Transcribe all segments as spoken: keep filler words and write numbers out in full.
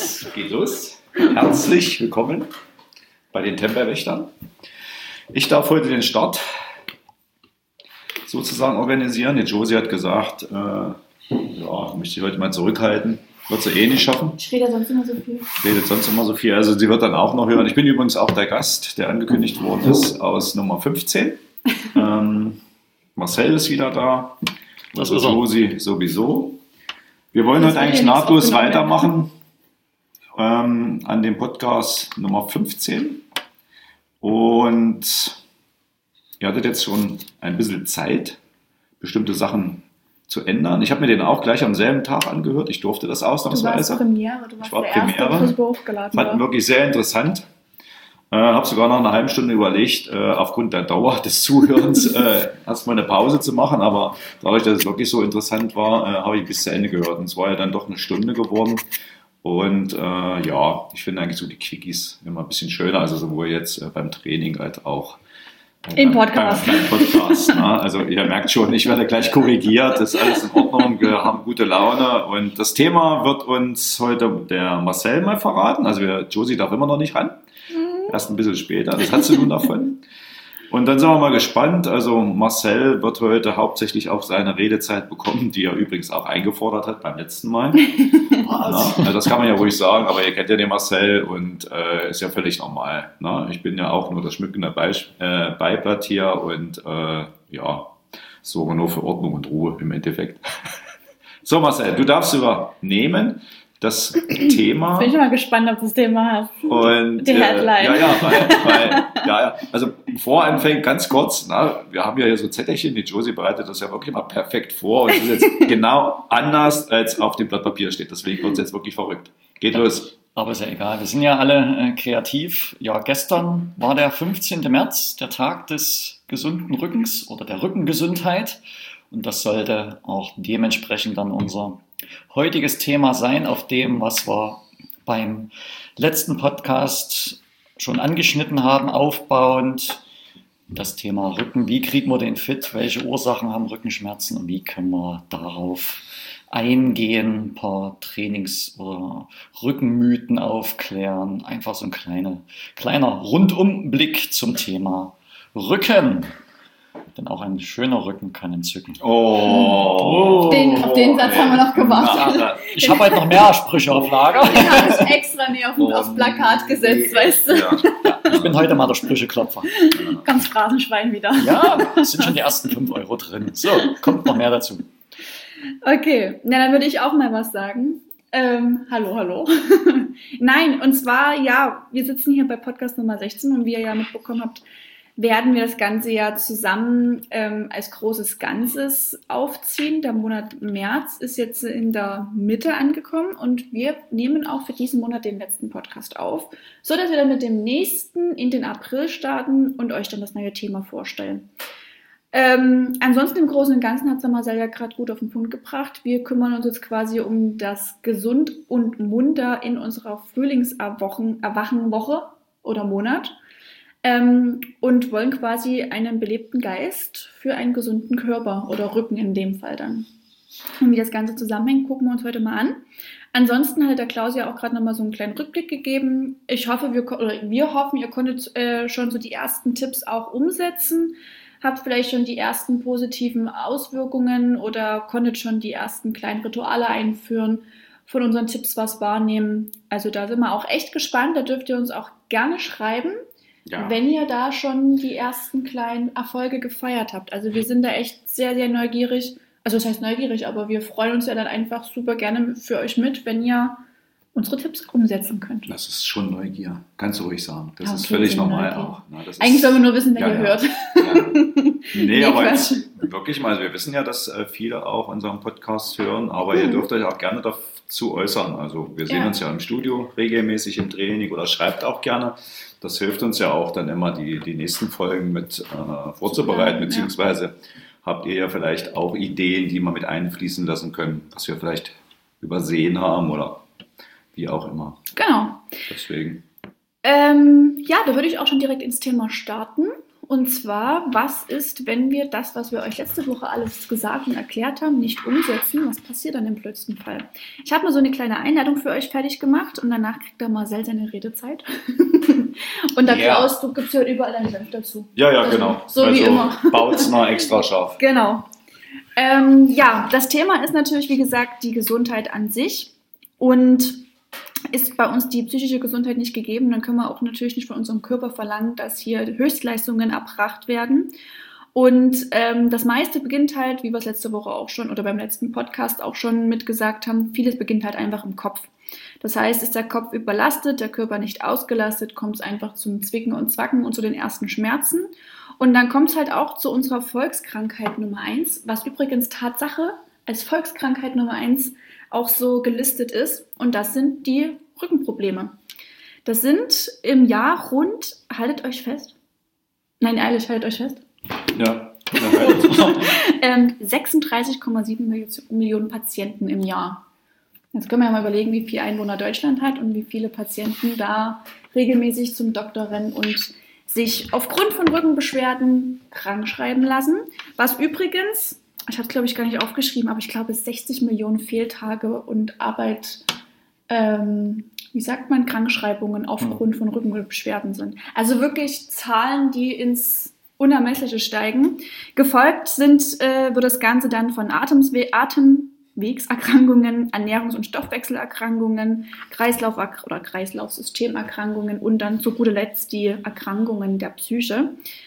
Es geht los. Herzlich willkommen bei den Tempelwächtern. Ich darf heute den Start sozusagen organisieren. Die Josie hat gesagt, äh, ja, möchte ich heute mal zurückhalten. Wird sie eh nicht schaffen. Ich rede sonst immer so viel. Ich rede sonst immer so viel. Also sie wird dann auch noch hören. Ich bin übrigens auch der Gast, der angekündigt worden ist, aus Nummer fünfzehn. ähm, Marcel ist wieder da. Das also ist Josie sowieso. Wir wollen Das heute eigentlich wird ja nahtlos nichts weitermachen ähm, an dem Podcast Nummer fünfzehn. Und ihr hattet jetzt schon ein bisschen Zeit, bestimmte Sachen zu ändern. Ich habe mir den auch gleich am selben Tag angehört. Ich durfte das Du warst ausnahmsweise. Premiere, du warst Ich war der Erste, Premiere. der fürs Buch hochgeladen Fand war. wirklich sehr interessant. Äh, habe sogar noch eine halbe Stunde überlegt, äh, aufgrund der Dauer des Zuhörens äh, erstmal eine Pause zu machen. Aber dadurch, dass es wirklich so interessant war, äh, habe ich bis zu Ende gehört. Und es war ja dann doch eine Stunde geworden. Und äh, ja, ich finde eigentlich so die Quickies immer ein bisschen schöner. Also sowohl jetzt äh, beim Training als auch äh, Im beim- Podcast. Beim, beim Podcast ne? Also ihr merkt schon, ich werde gleich korrigiert. Das ist alles in Ordnung. Wir haben gute Laune. Und das Thema wird uns heute der Marcel mal verraten. Also wir, Josie darf immer noch nicht ran. Erst ein bisschen später, das hat sie nun davon. Und dann sind wir mal gespannt. Also Marcel wird heute hauptsächlich auch seine Redezeit bekommen, die er übrigens auch eingefordert hat beim letzten Mal. Ja, also das kann man ja ruhig sagen, aber ihr kennt ja den Marcel und äh, ist ja völlig normal. Ne? Ich bin ja auch nur das schmückende Beis- äh, Beiblatt hier und äh, ja, sorge nur für Ordnung und Ruhe im Endeffekt. So Marcel, du darfst übernehmen das Thema. Bin ich mal gespannt, ob du das Thema hast. Und, Die Headline. Äh, ja, ja, weil, weil, ja, ja, also bevor er anfängt, ganz kurz, na, wir haben ja hier so Zettelchen, die Josie bereitet das ja wirklich mal perfekt vor und es ist jetzt genau anders, als auf dem Blatt Papier steht. Deswegen wird es jetzt wirklich verrückt. Geht los. Aber ist ja egal, wir sind ja alle äh, kreativ. Ja, gestern war der fünfzehnte März, der Tag des gesunden Rückens oder der Rückengesundheit. Und das sollte auch dementsprechend dann unser heutiges Thema sein, auf dem, was wir beim letzten Podcast schon angeschnitten haben, aufbauend. Das Thema Rücken, wie kriegen wir den fit, welche Ursachen haben Rückenschmerzen und wie können wir darauf eingehen, ein paar Trainings- oder Rückenmythen aufklären. Einfach so ein kleiner, kleiner Rundumblick zum Thema Rücken. Denn auch ein schöner Rücken kann entzücken. Oh. Den- auf den Satz haben wir noch gewartet. Na, Ich habe heute noch mehr Sprüche auf Lager. Den habe ich extra nie auf, Oh, aufs Plakat gesetzt, weißt du. Ja. Ich bin heute mal der Sprücheklopfer. Ganz Phrasenschwein wieder. Ja, es sind schon die ersten fünf Euro drin. So, kommt noch mehr dazu. Okay, na dann würde ich auch mal was sagen. Ähm, hallo, hallo. Nein, und zwar, ja, wir sitzen hier bei Podcast Nummer sechzehn und wie ihr ja mitbekommen habt, werden wir das Ganze ja zusammen ähm, als großes Ganzes aufziehen. Der Monat März ist jetzt in der Mitte angekommen und wir nehmen auch für diesen Monat den letzten Podcast auf, so dass wir dann mit dem nächsten in den April starten und euch dann das neue Thema vorstellen. Ähm, ansonsten im Großen und Ganzen hat Marcel ja gerade gut auf den Punkt gebracht. Wir kümmern uns jetzt quasi um das Gesund und Munter in unserer Frühlingserwachenwoche oder Monat. Ähm, und wollen quasi einen belebten Geist für einen gesunden Körper oder Rücken in dem Fall dann. Und wie das Ganze zusammenhängt, gucken wir uns heute mal an. Ansonsten hat der Klaus ja auch gerade nochmal so einen kleinen Rückblick gegeben. Ich hoffe, wir, oder wir hoffen, ihr konntet äh, schon so die ersten Tipps auch umsetzen, habt vielleicht schon die ersten positiven Auswirkungen oder konntet schon die ersten kleinen Rituale einführen, von unseren Tipps was wahrnehmen. Also da sind wir auch echt gespannt, da dürft ihr uns auch gerne schreiben. Ja. Wenn ihr da schon die ersten kleinen Erfolge gefeiert habt. Also wir sind da echt sehr, sehr neugierig. Also das heißt neugierig, aber wir freuen uns ja dann einfach super gerne für euch mit, wenn ihr unsere Tipps umsetzen könnt. Das ist schon Neugier, kannst du ruhig sagen. Das Ja, ist okay, völlig sind normal Neugier. auch. Na, das Eigentlich ist, sollen wir nur wissen, wer Ja, ihr ja. hört. Ja. Nee, Nee, aber Quatsch. jetzt wirklich mal, wir wissen ja, dass äh, viele auch unseren Podcast hören, aber Mhm. ihr dürft euch auch gerne dazu äußern. Also wir sehen Ja. uns ja im Studio regelmäßig im Training oder schreibt auch gerne. Das hilft uns ja auch dann immer, die, die nächsten Folgen mit äh, vorzubereiten, Ja. beziehungsweise habt ihr ja vielleicht auch Ideen, die wir mit einfließen lassen können, was wir vielleicht übersehen haben oder wie auch immer. Genau. Deswegen. Ähm, ja, da würde ich auch schon direkt ins Thema starten. Und zwar, was ist, wenn wir das, was wir euch letzte Woche alles gesagt und erklärt haben, nicht umsetzen? Was passiert dann im blödsten Fall? Ich habe mal so eine kleine Einladung für euch fertig gemacht und danach kriegt der Marcel seine Redezeit. Und der Ja. Klaus, du gibst ja überall einen Senf dazu. Ja, ja, Also, genau. so wie also immer. Baut's mal extra scharf. Genau. Ähm, ja, das Thema ist natürlich, wie gesagt, die Gesundheit an sich. Und ist bei uns die psychische Gesundheit nicht gegeben, dann können wir auch natürlich nicht von unserem Körper verlangen, dass hier Höchstleistungen erbracht werden. Und ähm, das meiste beginnt halt, wie wir es letzte Woche auch schon oder beim letzten Podcast auch schon mitgesagt haben, vieles beginnt halt einfach im Kopf. Das heißt, ist der Kopf überlastet, der Körper nicht ausgelastet, kommt es einfach zum Zwicken und Zwacken und zu den ersten Schmerzen. Und dann kommt es halt auch zu unserer Volkskrankheit Nummer eins, was übrigens Tatsache als Volkskrankheit Nummer eins auch so gelistet ist. Und das sind die Rückenprobleme. Das sind im Jahr rund, haltet euch fest, nein, ehrlich, haltet euch fest, Ja. ähm, sechsunddreißig Komma sieben Millionen Patienten im Jahr. Jetzt können wir ja mal überlegen, wie viele Einwohner Deutschland hat und wie viele Patienten da regelmäßig zum Doktor rennen und sich aufgrund von Rückenbeschwerden krank schreiben lassen. Was übrigens, ich habe es glaube ich gar nicht aufgeschrieben, aber ich glaube sechzig Millionen Fehltage und Arbeit, ähm, wie sagt man, Krankschreibungen aufgrund von Rückenbeschwerden sind. Also wirklich Zahlen, die ins Unermessliche steigen. Gefolgt sind, äh, wird das Ganze dann von Atemswe- Atemwegserkrankungen, Ernährungs- und Stoffwechselerkrankungen, Kreislauf- oder Kreislaufsystemerkrankungen und dann zu guter Letzt die Erkrankungen der Psyche.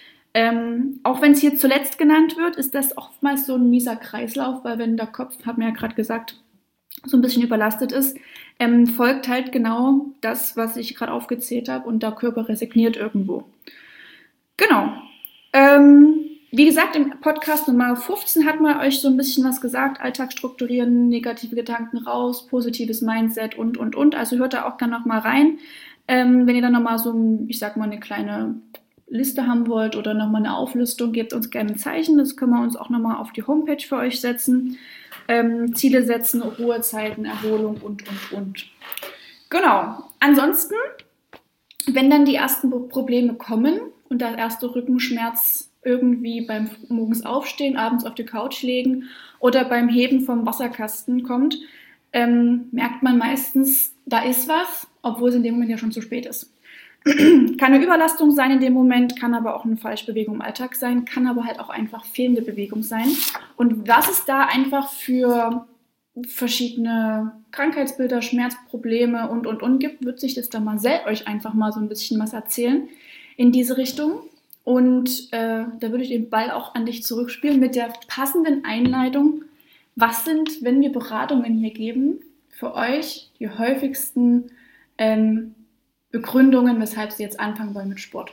Ähm, auch wenn es hier zuletzt genannt wird, ist das oftmals so ein mieser Kreislauf, weil wenn der Kopf, hat man ja gerade gesagt, so ein bisschen überlastet ist, ähm, folgt halt genau das, was ich gerade aufgezählt habe und der Körper resigniert irgendwo. Genau. Ähm, wie gesagt, im Podcast Nummer fünfzehn hat man euch so ein bisschen was gesagt, Alltag strukturieren, negative Gedanken raus, positives Mindset und, und, und. Also hört da auch gerne noch mal rein. Ähm, wenn ihr dann noch mal so, ich sag mal, eine kleine Liste haben wollt oder nochmal eine Auflistung, gebt uns gerne ein Zeichen. Das können wir uns auch nochmal auf die Homepage für euch setzen. Ähm, Ziele setzen, Ruhezeiten, Erholung und, und, und. Genau. Ansonsten, wenn dann die ersten Probleme kommen und der erste Rückenschmerz irgendwie beim morgens aufstehen, abends auf die Couch legen oder beim Heben vom Wasserkasten kommt, ähm, merkt man meistens, da ist was, obwohl es in dem Moment ja schon zu spät ist. Kann eine Überlastung sein in dem Moment, kann aber auch eine Falschbewegung im Alltag sein, kann aber halt auch einfach fehlende Bewegung sein. Und was es da einfach für verschiedene Krankheitsbilder, Schmerzprobleme und, und, und gibt, wird sich das da Marcel euch einfach mal so ein bisschen was erzählen in diese Richtung. Und äh, da würde ich den Ball auch an dich zurückspielen mit der passenden Einleitung. Was sind, wenn wir Beratungen hier geben, für euch die häufigsten ähm, Begründungen, weshalb sie jetzt anfangen wollen mit Sport?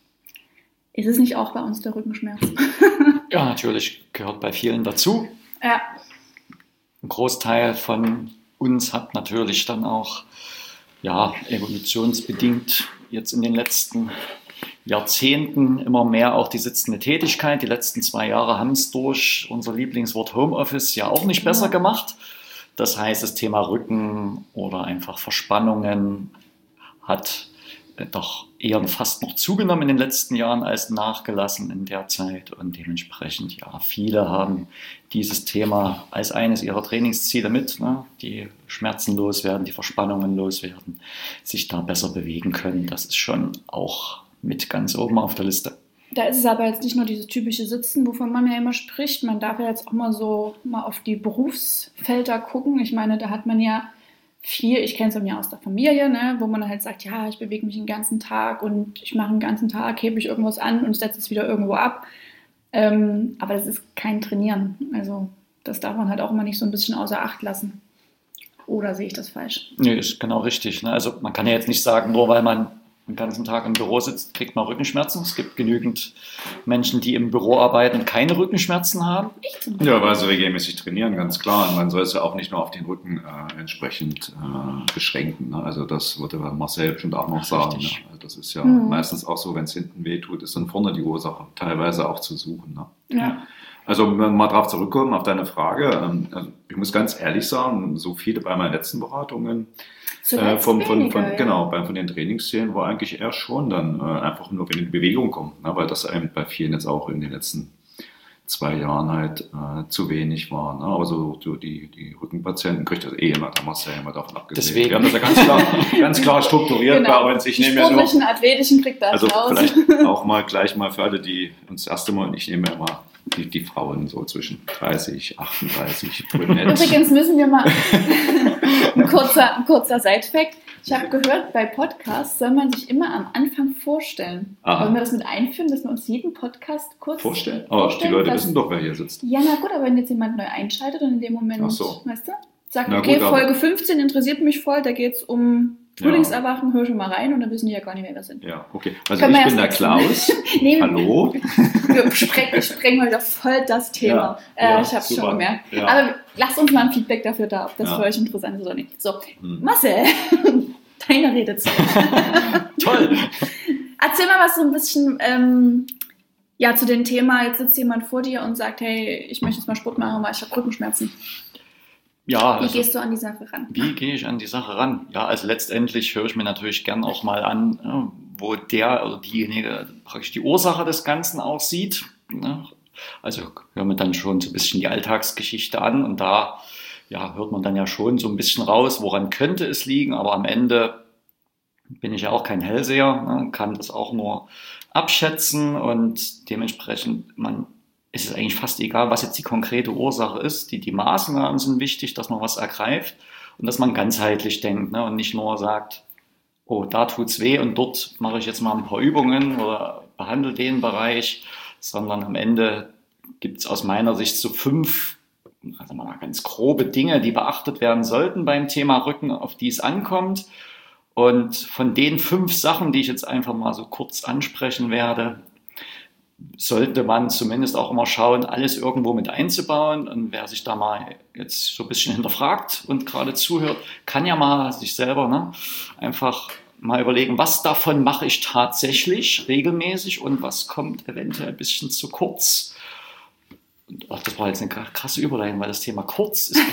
Ist es nicht auch bei uns der Rückenschmerz? Ja, natürlich gehört bei vielen dazu. Ja. Ein Großteil von uns hat natürlich dann auch ja, evolutionsbedingt jetzt in den letzten Jahrzehnten immer mehr auch die sitzende Tätigkeit. Die letzten zwei Jahre haben es durch unser Lieblingswort Homeoffice ja auch nicht besser gemacht. Das heißt, das Thema Rücken oder einfach Verspannungen hat doch eher fast noch zugenommen in den letzten Jahren als nachgelassen in der Zeit. Und dementsprechend, ja, viele haben dieses Thema als eines ihrer Trainingsziele mit, ne? Die Schmerzen loswerden, die Verspannungen loswerden, sich da besser bewegen können. Das ist schon auch mit ganz oben auf der Liste. Da ist es aber jetzt nicht nur dieses typische Sitzen, wovon man ja immer spricht. Man darf ja jetzt auch mal so mal auf die Berufsfelder gucken. Ich meine, da hat man ja viel, ich kenne es bei mir aus der Familie, ne, wo man halt sagt, ja, ich bewege mich den ganzen Tag und ich mache den ganzen Tag, hebe ich irgendwas an und setze es wieder irgendwo ab. Ähm, aber das ist kein Trainieren. Also das darf man halt auch immer nicht so ein bisschen außer Acht lassen. Oder sehe ich das falsch? Nee, ist genau richtig. Ne? Also man kann ja jetzt nicht sagen, nur weil man den ganzen Tag im Büro sitzt, kriegt man Rückenschmerzen. Es gibt genügend Menschen, die im Büro arbeiten und keine Rückenschmerzen haben. Ja, weil sie regelmäßig trainieren, ganz klar. Und man soll es ja auch nicht nur auf den Rücken äh, entsprechend äh, beschränken. Ne? Also das würde Marcel bestimmt auch noch sagen. Ne? Also das ist ja mhm. meistens auch so, wenn es hinten weh tut, ist dann vorne die Ursache teilweise auch zu suchen. Ne? Ja. Also wenn wir mal darauf zurückkommen, auf deine Frage. Ähm, also ich muss ganz ehrlich sagen, so viele bei meinen letzten Beratungen, äh, vom, von, weniger, von, ja. genau, bei, von den Trainingsszenen war eigentlich eher schon dann äh, einfach nur, wenn die Bewegung kommt, ne, weil das eben bei vielen jetzt auch in den letzten zwei Jahren halt äh, zu wenig war. Ne? Aber so, so die, die Rückenpatienten kriegt das eh immer, da Marcel immer davon abgesehen. Deswegen. Wir haben das ja ganz klar, ganz klar strukturiert Genau. bei uns. Ich Die nehme ja nur, sportlichen, athletischen kriegt das also raus. vielleicht auch mal gleich mal für alle, die uns das erste Mal, und ich nehme ja immer die, die Frauen so zwischen dreißig, achtunddreißig, brünett. Übrigens müssen wir mal ein kurzer, ein kurzer Side-Fact. Ich habe gehört, bei Podcasts soll man sich immer am Anfang vorstellen. Aha. Wollen wir das mit einführen, dass wir uns jeden Podcast kurz Vorstellen. Aber vorstellen, die Leute dass- wissen doch, wer hier sitzt. Ja, na gut, aber wenn jetzt jemand neu einschaltet und in dem Moment, Ach so. weißt du, sagt, Na okay, gut, aber- Folge fünfzehn interessiert mich voll, da geht es um Ja. Frühlingserwachen, hör schon mal rein und dann wissen die ja gar nicht, wer wir sind. Ja, okay. Also Können wir ich bin der erst- Klaus. Nee, Hallo. wir sprengen, sprengen mal wieder voll das Thema. Ja, äh, ja, ich habe schon super. gemerkt. Ja. Aber lasst uns mal ein Feedback dafür da, ob das Ja. für euch interessant ist oder nicht. So, Hm. Marcel, deine Redezeit. Toll. Erzähl mal was so ein bisschen ähm, ja, zu dem Thema. Jetzt sitzt jemand vor dir und sagt, hey, ich möchte jetzt mal Sport machen, weil ich habe Rückenschmerzen. Ja, Wie also, gehst du an die Sache ran? wie gehe ich an die Sache ran? Ja, also letztendlich höre ich mir natürlich gern auch mal an, ja, wo der oder diejenige praktisch die Ursache des Ganzen auch sieht. Ne? Also höre mir dann schon so ein bisschen die Alltagsgeschichte an und da ja, hört man dann ja schon so ein bisschen raus, woran könnte es liegen, aber am Ende bin ich ja auch kein Hellseher, ne? Kann das auch nur abschätzen und dementsprechend man ist es eigentlich fast egal, was jetzt die konkrete Ursache ist. Die, die Maßnahmen sind wichtig, dass man was ergreift und dass man ganzheitlich denkt, ne? Und nicht nur sagt, oh, da tut's weh und dort mache ich jetzt mal ein paar Übungen oder behandle den Bereich, sondern am Ende gibt es aus meiner Sicht so fünf, also mal ganz grobe Dinge, die beachtet werden sollten beim Thema Rücken, auf die es ankommt. Und von den fünf Sachen, die ich jetzt einfach mal so kurz ansprechen werde, sollte man zumindest auch immer schauen, alles irgendwo mit einzubauen. Und wer sich da mal jetzt so ein bisschen hinterfragt und gerade zuhört, kann ja mal sich selber ne, einfach mal überlegen, was davon mache ich tatsächlich regelmäßig und was kommt eventuell ein bisschen zu kurz. Und, ach, das war jetzt eine krasse Überleitung, weil das Thema kurz ist.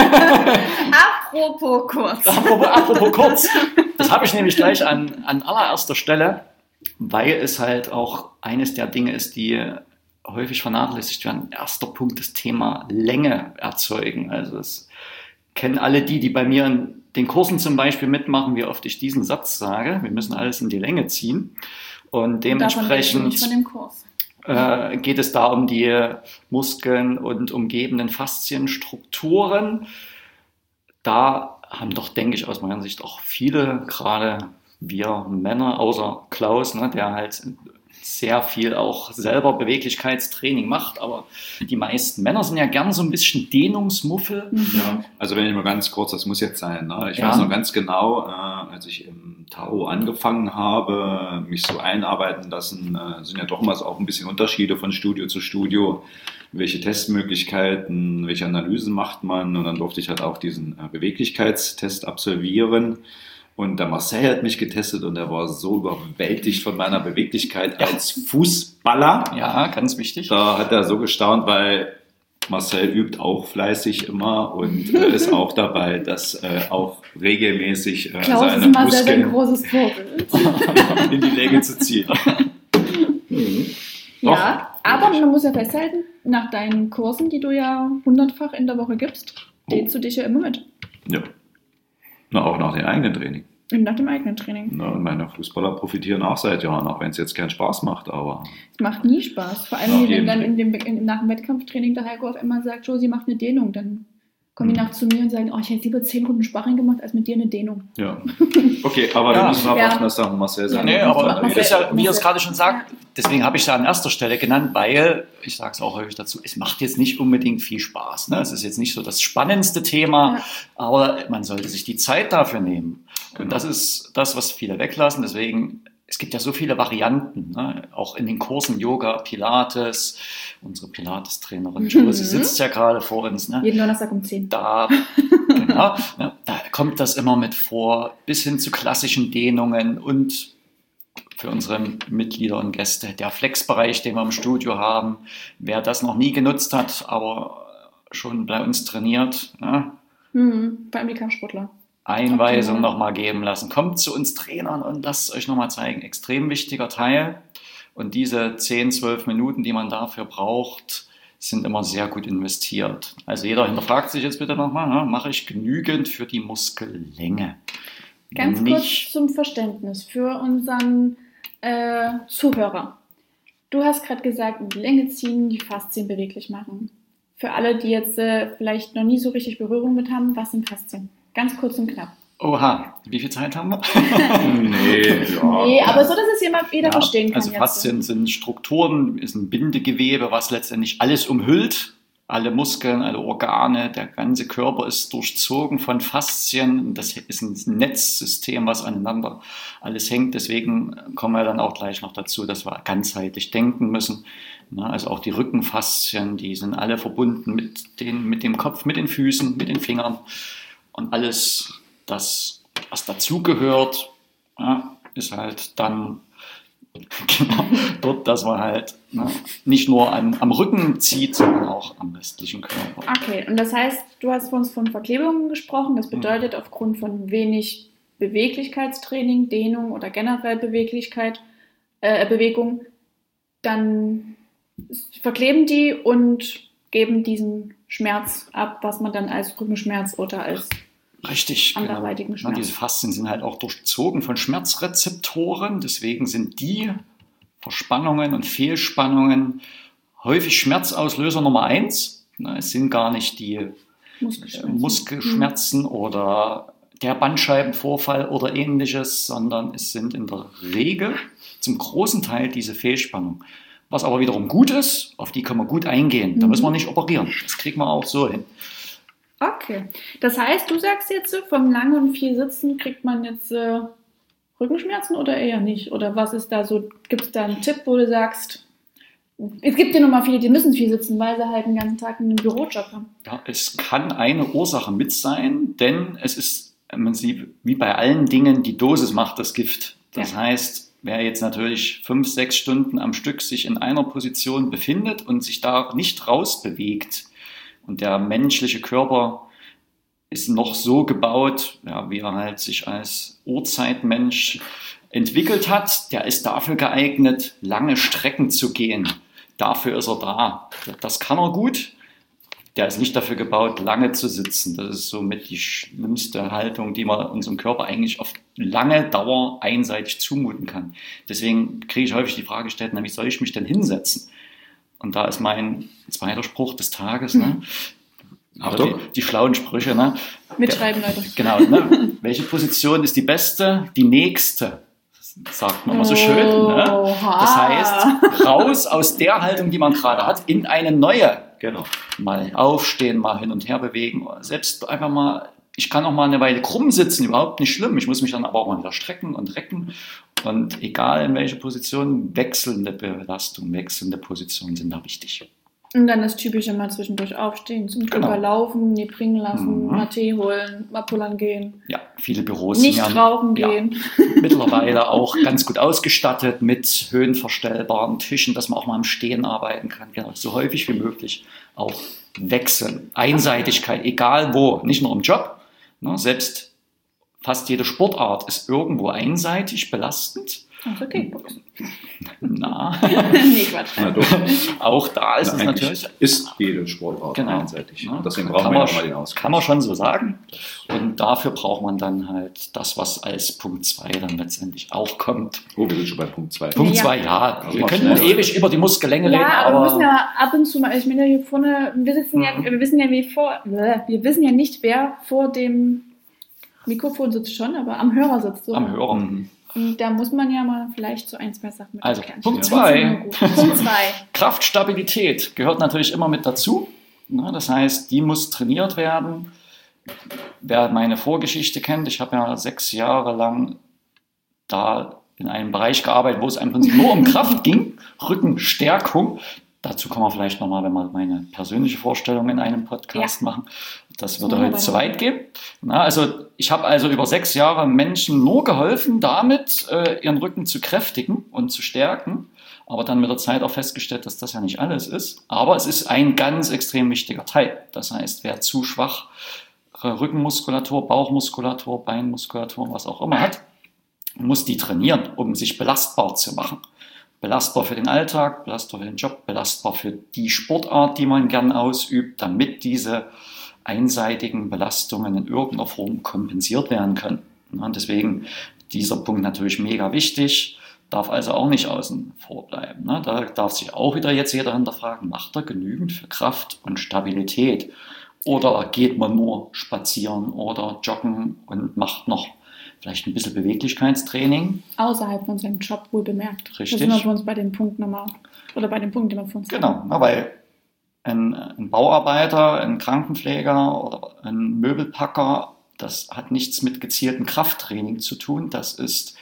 Apropos kurz. apropos, apropos kurz. Das habe ich nämlich gleich an, an allererster Stelle, weil es halt auch eines der Dinge ist, die häufig vernachlässigt werden. Erster Punkt, das Thema Länge erzeugen. Also das kennen alle die, die bei mir in den Kursen zum Beispiel mitmachen, wie oft ich diesen Satz sage. Wir müssen alles in die Länge ziehen. Und dementsprechend Nicht von dem Kurs. äh, geht es da um die Muskeln und umgebenden Faszienstrukturen. Da haben doch, denke ich, aus meiner Sicht auch viele, gerade wir Männer, außer Klaus, ne, der halt sehr viel auch selber Beweglichkeitstraining macht, aber die meisten Männer sind ja gern so ein bisschen Dehnungsmuffel. Ja, also wenn ich mal ganz kurz, das muss jetzt sein, ne? Ich Ja. weiß noch ganz genau, äh, als ich im Tao angefangen habe, mich so einarbeiten lassen, äh, sind ja doch mal so auch ein bisschen Unterschiede von Studio zu Studio. Welche Testmöglichkeiten, welche Analysen macht man? Und dann durfte ich halt auch diesen äh, Beweglichkeitstest absolvieren. Und der Marcel hat mich getestet und er war so überwältigt von meiner Beweglichkeit Ja. als Fußballer. Ja, ganz wichtig. Da hat er so gestaunt, weil Marcel übt auch fleißig immer und äh, ist auch dabei, das äh, auch regelmäßig äh, Klaus ist seine immer sehr ein Muskeln großes Vorbild. in die Länge zu ziehen. Ja, aber man muss ja festhalten, nach deinen Kursen, die du ja hundertfach in der Woche gibst, dehnst du dich ja immer mit. Ja. Na, auch nach dem eigenen Training. Und nach dem eigenen Training. Na, und meine Fußballer profitieren auch seit Jahren, auch wenn es jetzt keinen Spaß macht, aber Es macht nie Spaß. Vor Auf allem, wenn jeden dann Fall. in dem, in, nach dem Wettkampftraining der Heiko auf einmal sagt, Josie macht eine Dehnung, dann kommen die Mhm. nach zu mir und sagen, oh, ich hätte lieber zehn Runden Sparring gemacht, als mit dir eine Dehnung. ja. Okay, aber wir Ja. müssen mal Ja. warten, dass da Marcel sagt. Nee, Ja, aber Marcel- das ist ja, wie ihr es Marcel- gerade schon sagt, deswegen habe ich es ja an erster Stelle genannt, weil, ich sage es auch häufig dazu, es macht jetzt nicht unbedingt viel Spaß. Ne? Es ist jetzt nicht so das spannendste Thema, Ja. aber man sollte sich die Zeit dafür nehmen. Und Genau. das ist das, was viele weglassen. Deswegen, es gibt ja so viele Varianten, ne? Auch in den Kursen Yoga, Pilates. Unsere Pilates-Trainerin Mhm. Josie sitzt ja gerade vor uns. Ne? Jeden Donnerstag um zehn. Da, genau, ne, da kommt das immer mit vor, bis hin zu klassischen Dehnungen und für unsere Mitglieder und Gäste. Der Flexbereich, den wir im Studio haben, wer das noch nie genutzt hat, aber schon bei uns trainiert, ja, Mhm. Vor allem die Kampfsportler. Einweisung Optimal. nochmal geben lassen. Kommt zu uns Trainern und lasst es euch nochmal zeigen. Extrem wichtiger Teil. Und diese zehn, zwölf Minuten, die man dafür braucht, sind immer sehr gut investiert. Also jeder hinterfragt sich jetzt bitte nochmal, ne? Mache ich genügend für die Muskellänge? Ganz Nicht, kurz zum Verständnis für unseren äh, Zuhörer. Du hast gerade gesagt, in die Länge ziehen, die Faszien beweglich machen. Für alle, die jetzt äh, vielleicht noch nie so richtig Berührung mit haben, was sind Faszien? Ganz kurz und knapp. Oha, wie viel Zeit haben wir? Nee, ja. Nee, aber so, dass es jeder, jeder Ja, verstehen kann. also jetzt. Faszien sind Strukturen, ist ein Bindegewebe, was letztendlich alles umhüllt. Alle Muskeln, alle Organe, der ganze Körper ist durchzogen von Faszien. Das ist ein Netzsystem, was aneinander alles hängt. Deswegen kommen wir dann auch gleich noch dazu, dass wir ganzheitlich denken müssen. Also auch die Rückenfaszien, die sind alle verbunden mit, den, mit dem Kopf, mit den Füßen, mit den Fingern. Und alles, das, was dazugehört, ja, ist halt dann genau dort, dass man halt ne, nicht nur am, am Rücken zieht, sondern auch am restlichen Körper. Okay, und das heißt, du hast von uns von Verklebungen gesprochen. Das bedeutet, aufgrund von wenig Beweglichkeitstraining, Dehnung oder generell Beweglichkeit, äh, Bewegung, dann verkleben die und geben diesen Schmerz ab, was man dann als Rückenschmerz oder als Richtig, anderweitigen genau. Schmerz. Diese Faszien sind halt auch durchzogen von Schmerzrezeptoren, deswegen sind die Verspannungen und Fehlspannungen häufig Schmerzauslöser Nummer eins. Es sind gar nicht die Muskelschmerzen, Muskelschmerzen mhm. oder der Bandscheibenvorfall oder ähnliches, sondern es sind in der Regel zum großen Teil diese Fehlspannungen. Was aber wiederum gut ist, auf die können wir gut eingehen. Da mhm. müssen wir nicht operieren. Das kriegen wir auch so hin. Okay, das heißt, du sagst jetzt, vom langen und viel Sitzen kriegt man jetzt äh, Rückenschmerzen oder eher nicht? Oder was ist da so, gibt es da einen Tipp, wo du sagst, es gibt ja nun mal viele, die müssen viel sitzen, weil sie halt den ganzen Tag einen Bürojob haben. Ja, es kann eine Ursache mit sein, denn es ist im Prinzip wie bei allen Dingen, die Dosis macht das Gift. Das ja. heißt, wer jetzt natürlich fünf, sechs Stunden am Stück sich in einer Position befindet und sich da nicht rausbewegt, und der menschliche Körper ist noch so gebaut, ja, wie er halt sich als Urzeitmensch entwickelt hat. Der ist dafür geeignet, lange Strecken zu gehen. Dafür ist er da. Das kann er gut. Der ist nicht dafür gebaut, lange zu sitzen. Das ist somit die schlimmste Haltung, die man unserem Körper eigentlich auf lange Dauer einseitig zumuten kann. Deswegen kriege ich häufig die Frage gestellt, na, wie soll ich mich denn hinsetzen? Und da ist mein zweiter Spruch des Tages, ne? Achtung. Die, die schlauen Sprüche. Ne? Mitschreiben, Leute. Genau. Ne? Welche Position ist die beste? Die nächste, sagt man immer so schön. Ne? Das heißt, raus aus der Haltung, die man gerade hat, in eine neue. Genau. Mal aufstehen, mal hin und her bewegen. Selbst einfach mal, ich kann auch mal eine Weile krumm sitzen, überhaupt nicht schlimm. Ich muss mich dann aber auch mal wieder strecken und recken. Und egal in welche Position, wechselnde Belastung, wechselnde Positionen sind da wichtig. Und dann das Typische mal zwischendurch aufstehen, zum Genau. Überlaufen, nie bringen lassen, Mhm. mal Tee holen, mal pullern gehen. Ja, viele Büros Nicht sind ja, rauchen ja, gehen. mittlerweile auch ganz gut ausgestattet mit höhenverstellbaren Tischen, dass man auch mal im Stehen arbeiten kann. Genau, so häufig wie möglich auch wechseln. Einseitigkeit, egal wo, nicht nur im Job, ne, selbst fast jede Sportart ist irgendwo einseitig belastend. Also Kickboxen. Na, Nee, Quatsch. Na doch. auch da ist Na, es eigentlich natürlich. ist jede Sportart Genau. einseitig. Ja, Deswegen kann brauchen wir man- auch mal den Ausgleich. Kann man schon so sagen. Und dafür braucht man dann halt das, was als Punkt zwei dann letztendlich auch kommt. Oh, wir sind schon bei Punkt zwei. Punkt Ja. zwei, ja. Also Wir mal können schnell. ewig über die Muskellänge reden, Ja, aber wir aber müssen ja ab und zu mal, ich meine hier vorne, wir sitzen ja, Mhm. wir wissen ja wie vor, wir wissen ja nicht, wer vor dem Mikrofon sitzt schon, aber am Hörer sitzt so. am Hörer. Mhm. Und da muss man ja mal vielleicht so ein, zwei Sachen mit Also, erklären. Punkt Ja. zwei. Gut. Punkt zwei. Kraftstabilität gehört natürlich immer mit dazu. Na, das heißt, die muss trainiert werden. Wer meine Vorgeschichte kennt, ich habe ja sechs Jahre lang da in einem Bereich gearbeitet, wo es im Prinzip nur um Kraft ging, Rückenstärkung. dazu kommen wir vielleicht nochmal, wenn wir meine persönliche Vorstellung in einem Podcast ja. machen. Das würde das heute zu weit gehen. Na, also ich habe also über sechs Jahre Menschen nur geholfen, damit äh, ihren Rücken zu kräftigen und zu stärken. Aber dann mit der Zeit auch festgestellt, dass das ja nicht alles ist. Aber es ist ein ganz extrem wichtiger Teil. Das heißt, wer zu schwach Rückenmuskulatur, Bauchmuskulatur, Beinmuskulatur, was auch immer hat, muss die trainieren, um sich belastbar zu machen. Belastbar für den Alltag, belastbar für den Job, belastbar für die Sportart, die man gern ausübt, damit diese einseitigen Belastungen in irgendeiner Form kompensiert werden können. Und deswegen dieser Punkt natürlich mega wichtig. Darf also auch nicht außen vor bleiben. Ne? Da darf sich auch wieder jetzt jeder hinterfragen, macht er genügend für Kraft und Stabilität? Oder geht man nur spazieren oder joggen und macht noch vielleicht ein bisschen Beweglichkeitstraining? Außerhalb von seinem Job, wohl bemerkt. Richtig. Da sind wir für uns bei dem Punkt nochmal, oder bei dem Punkt, den wir für uns Genau, haben. Na, weil ein, ein Bauarbeiter, ein Krankenpfleger oder ein Möbelpacker, das hat nichts mit gezieltem Krafttraining zu tun. Das ist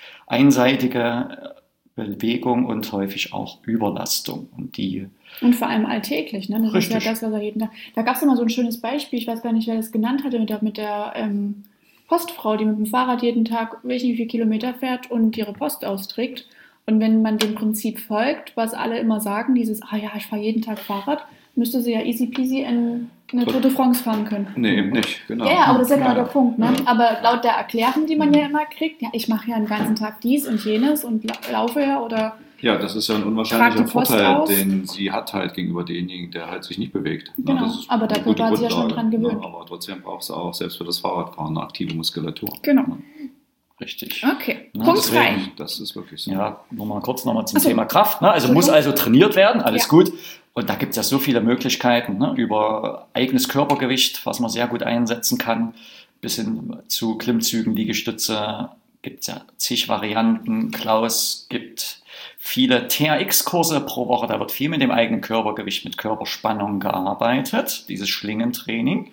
einseitige Bewegung und häufig auch Überlastung. Und die Und vor allem alltäglich, ne? Das Richtig. ist ja das, was er jeden Tag. Da gab es immer so ein schönes Beispiel, ich weiß gar nicht, wer das genannt hatte, mit der, mit der ähm, Postfrau, die mit dem Fahrrad jeden Tag weiß nicht wie viele Kilometer fährt und ihre Post austrägt. Und wenn man dem Prinzip folgt, was alle immer sagen, dieses, ah ja, ich fahre jeden Tag Fahrrad, müsste sie ja easy peasy in eine Tour de France fahren können. Nee, eben nicht, genau. Ja, ja, aber das ist ja genau Ja. der Punkt. Ne? Ja. Aber laut der Erklärung, die man ja immer kriegt, ja, ich mache ja den ganzen Tag dies und jenes und la- laufe ja oder... Ja, das ist ja ein Tragt unwahrscheinlicher die Post Vorteil, aus. den sie hat halt gegenüber demjenigen, der halt sich nicht bewegt. Genau, Na, das ist aber eine dafür gute war sie ja schon Grundlage. dran gewöhnt. Na, aber trotzdem braucht sie auch selbst für das Fahrradfahren eine aktive Muskulatur. Genau. richtig. Okay, Na, Punkt deswegen- drei. Das ist wirklich so. Ja, nochmal kurz nochmal zum Ach so. Thema Kraft. Ne? Also Entschuldigung. muss also trainiert werden, alles Ja. gut. Und da gibt es ja so viele Möglichkeiten, ne? Über eigenes Körpergewicht, was man sehr gut einsetzen kann, bis hin zu Klimmzügen, Liegestütze, gibt es ja zig Varianten. Klaus gibt viele T R X-Kurse pro Woche, da wird viel mit dem eigenen Körpergewicht, mit Körperspannung gearbeitet, dieses Schlingentraining.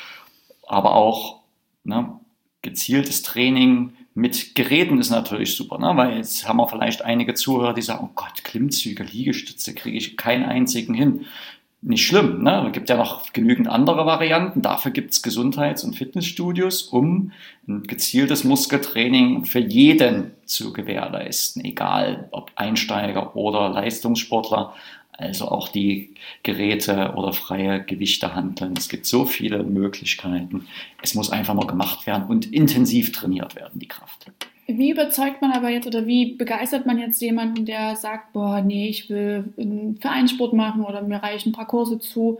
Aber auch ne, gezieltes Training mit Geräten ist natürlich super, ne? Weil jetzt haben wir vielleicht einige Zuhörer, die sagen, oh Gott, Klimmzüge, Liegestütze kriege ich keinen einzigen hin. Nicht schlimm, ne? Es gibt ja noch genügend andere Varianten. Dafür gibt es Gesundheits- und Fitnessstudios, um ein gezieltes Muskeltraining für jeden zu gewährleisten, egal ob Einsteiger oder Leistungssportler. Also auch die Geräte oder freie Gewichte handeln. Es gibt so viele Möglichkeiten. Es muss einfach nur gemacht werden und intensiv trainiert werden, die Kraft. Wie überzeugt man aber jetzt oder wie begeistert man jetzt jemanden, der sagt, boah, nee, ich will einen Vereinssport machen oder mir reichen ein paar Kurse zu.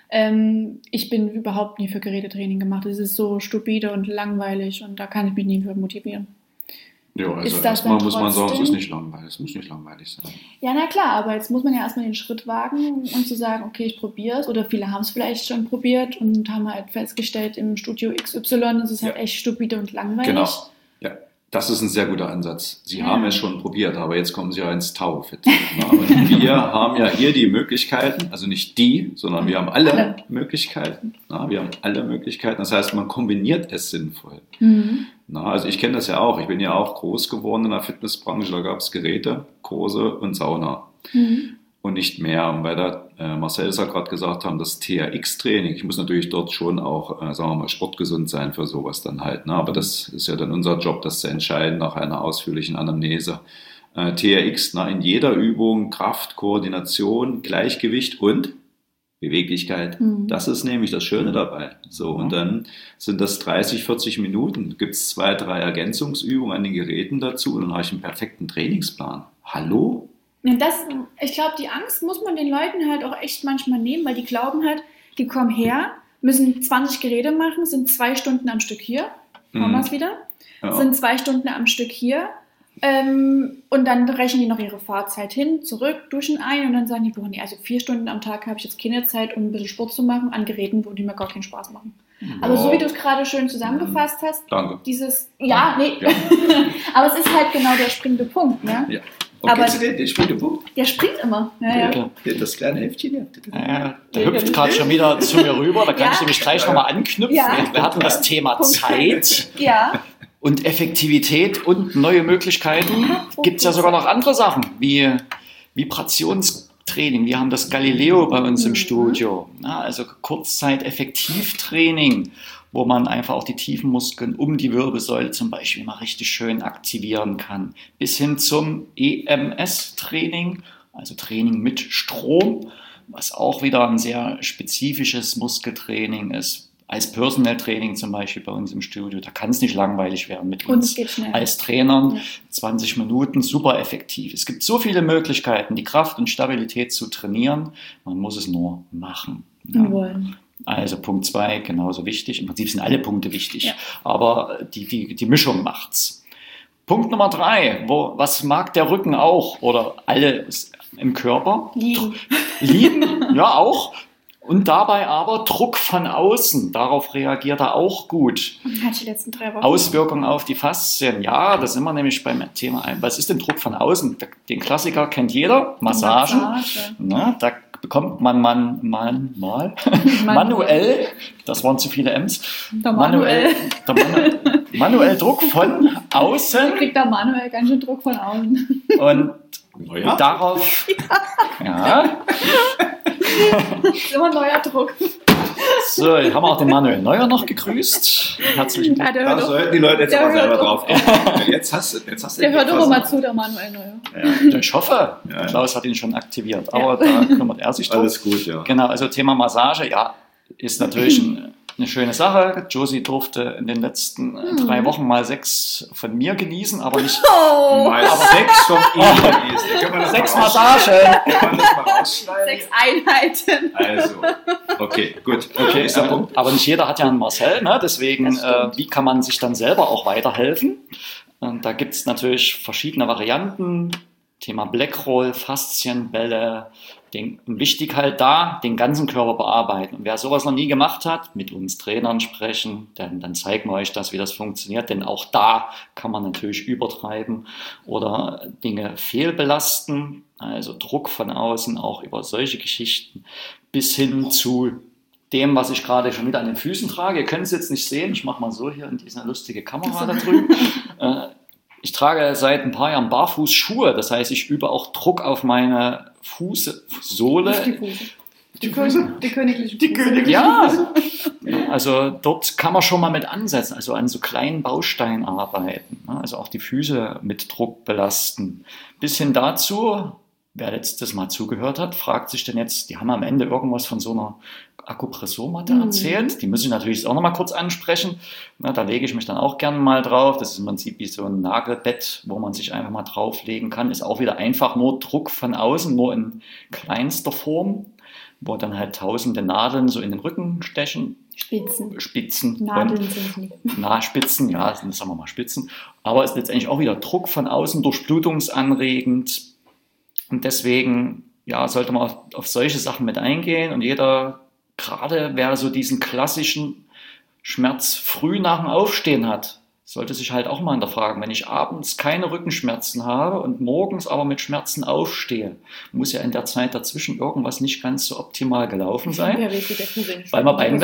Ähm, ich bin überhaupt nie für Gerätetraining gemacht. Es ist so stupide und langweilig und da kann ich mich nie für motivieren. Ja, also Ist das erstmal dann muss man sagen, es ist trotzdem- nicht langweilig. Es muss nicht langweilig sein. Ja, na klar, aber jetzt muss man ja erstmal den Schritt wagen und zu sagen, okay, ich probiere es. Oder viele haben es vielleicht schon probiert und haben halt festgestellt, im Studio X Y ist es halt Ja. echt stupide und langweilig. Genau. Ja, das ist ein sehr guter Ansatz. Sie Ja. haben es schon probiert, aber jetzt kommen Sie ja ins Tau-Fit. Na, und wir haben ja hier die Möglichkeiten, also nicht die, sondern wir haben alle, Alle. Möglichkeiten. Na, wir haben alle Möglichkeiten. Das heißt, man kombiniert es sinnvoll. Mhm. Na, also ich kenne das ja auch. Ich bin ja auch groß geworden in der Fitnessbranche. Da gab es Geräte, Kurse und Sauna. Mhm. Und nicht mehr. Und weil da äh, Marcel es ja gerade gesagt haben, das T R X-Training, ich muss natürlich dort schon auch, äh, sagen wir mal, sportgesund sein für sowas dann halt. Ne? Aber das ist ja dann unser Job, das zu entscheiden nach einer ausführlichen Anamnese. Äh, T R X, na, in jeder Übung Kraft, Koordination, Gleichgewicht und Beweglichkeit. Mhm. Das ist nämlich das Schöne dabei. So, und dann sind das dreißig, vierzig Minuten. Gibt es zwei, drei Ergänzungsübungen an den Geräten dazu und dann habe ich einen perfekten Trainingsplan. Hallo? Ja, das, ich glaube, die Angst muss man den Leuten halt auch echt manchmal nehmen, weil die glauben halt, die kommen her, müssen zwanzig Geräte machen, sind zwei Stunden am Stück hier, haben wir es wieder, Ja. sind zwei Stunden am Stück hier ähm, und dann rechnen die noch ihre Fahrzeit hin, zurück, duschen ein und dann sagen die, boah, nee, also vier Stunden am Tag habe ich jetzt keine Zeit, um ein bisschen Sport zu machen an Geräten, wo die mir gar keinen Spaß machen. Aber so wie du es gerade schön zusammengefasst hast, Danke. dieses, ja, nee, Ja. aber es ist halt genau der springende Punkt, ne? Ja. Und Aber- kennst du den, den springenden Punkt? Der springt immer. Ja, ja. Das kleine Heftchen hier. Ja, der hüpft gerade schon wieder zu mir rüber, da kann Ja. ich nämlich gleich nochmal anknüpfen. Ja. Wir hatten das Thema Punkt. Zeit ja. und Effektivität und neue Möglichkeiten. Gibt es ja sogar noch andere Sachen, wie Vibrations- Training. Wir haben das Galileo bei uns im Studio. Ja, also Kurzzeit-Effektivtraining, wo man einfach auch die Tiefenmuskeln um die Wirbelsäule zum Beispiel mal richtig schön aktivieren kann. Bis hin zum E M S-Training, also Training mit Strom, was auch wieder ein sehr spezifisches Muskeltraining ist. Als Personal Training zum Beispiel bei uns im Studio, da kann es nicht langweilig werden mit uns als Trainern. Ja. zwanzig Minuten, super effektiv. Es gibt so viele Möglichkeiten, die Kraft und Stabilität zu trainieren. Man muss es nur machen. Ja. Also Punkt zwei, genauso wichtig. Im Prinzip sind alle Punkte wichtig, ja. aber die, die, die Mischung macht's. Punkt Nummer drei, wo, was mag der Rücken auch oder alle im Körper? Liegen. Liegen, ja auch. Und dabei aber Druck von außen, darauf reagiert er auch gut. Hat die letzten drei Wochen. Auswirkungen auf die Faszien, ja, da sind wir nämlich beim Thema ein. Was ist denn Druck von außen? Den Klassiker kennt jeder, Massagen. Massage. Na, da bekommt man, man, man mal manuell, das waren zu viele M's, der manuell, der Manu, manuell Druck von außen. Kriegt der manuell ganz schön Druck von außen. Und ja. darauf, ja. ja. Das ist immer neuer Druck. So, jetzt haben wir auch den Manuel Neuer noch gegrüßt. Herzlichen Dank. Ja, da sollten die Leute jetzt aber selber drauf kommen. Jetzt hast du, jetzt hast du der hört doch immer zu, der Manuel Neuer. Ja, ich hoffe, ja. Klaus hat ihn schon aktiviert, aber ja. da kümmert er sich drum. Alles gut, ja. Genau, also Thema Massage, ja, ist natürlich ein eine schöne Sache. Josie durfte in den letzten hm. drei Wochen mal sechs von mir genießen, aber nicht oh. mal sechs von ihm genießen. Sechs Massagen. Sechs Einheiten. Also, okay, gut. Okay, ist der Punkt. Aber nicht jeder hat ja einen Marcel, ne? Deswegen, äh, wie kann man sich dann selber auch weiterhelfen? Und da gibt es natürlich verschiedene Varianten. Thema Blackroll, Faszienbälle. Den, wichtig halt da, den ganzen Körper bearbeiten. Und wer sowas noch nie gemacht hat, mit uns Trainern sprechen, dann, dann zeigen wir euch das, wie das funktioniert. Denn auch da kann man natürlich übertreiben oder Dinge fehlbelasten. Also Druck von außen, auch über solche Geschichten, bis hin zu dem, was ich gerade schon wieder an den Füßen trage. Ihr könnt es jetzt nicht sehen, ich mache mal so hier in diese lustige Kamera da drüben. äh, Ich trage seit ein paar Jahren Barfußschuhe, das heißt, ich übe auch Druck auf meine Fußsohle. Die Füße. Die, Füße. Die königliche Die königliche Ja, also dort kann man schon mal mit ansetzen, also an so kleinen Bausteinen arbeiten, also auch die Füße mit Druck belasten. Bis hin dazu, wer letztes Mal zugehört hat, fragt sich denn jetzt, die haben am Ende irgendwas von so einer Akupressurmatte mhm. erzählt. Die muss ich natürlich auch noch mal kurz ansprechen. Na, da lege ich mich dann auch gerne mal drauf. Das ist im Prinzip wie so ein Nagelbett, wo man sich einfach mal drauflegen kann. Ist auch wieder einfach nur Druck von außen, nur in kleinster Form, wo dann halt tausende Nadeln so in den Rücken stechen. Spitzen. Spitzen. Nadeln sind nicht. Na, Spitzen, ja, sagen wir mal Spitzen. Aber es ist letztendlich auch wieder Druck von außen, durchblutungsanregend. Und deswegen, ja, sollte man auf, auf solche Sachen mit eingehen. Und jeder, gerade wer so diesen klassischen Schmerz früh nach dem Aufstehen hat, sollte sich halt auch mal hinterfragen, wenn ich abends keine Rückenschmerzen habe und morgens aber mit Schmerzen aufstehe, muss ja in der Zeit dazwischen irgendwas nicht ganz so optimal gelaufen sein. Ja, richtig, der Fuß weil man beim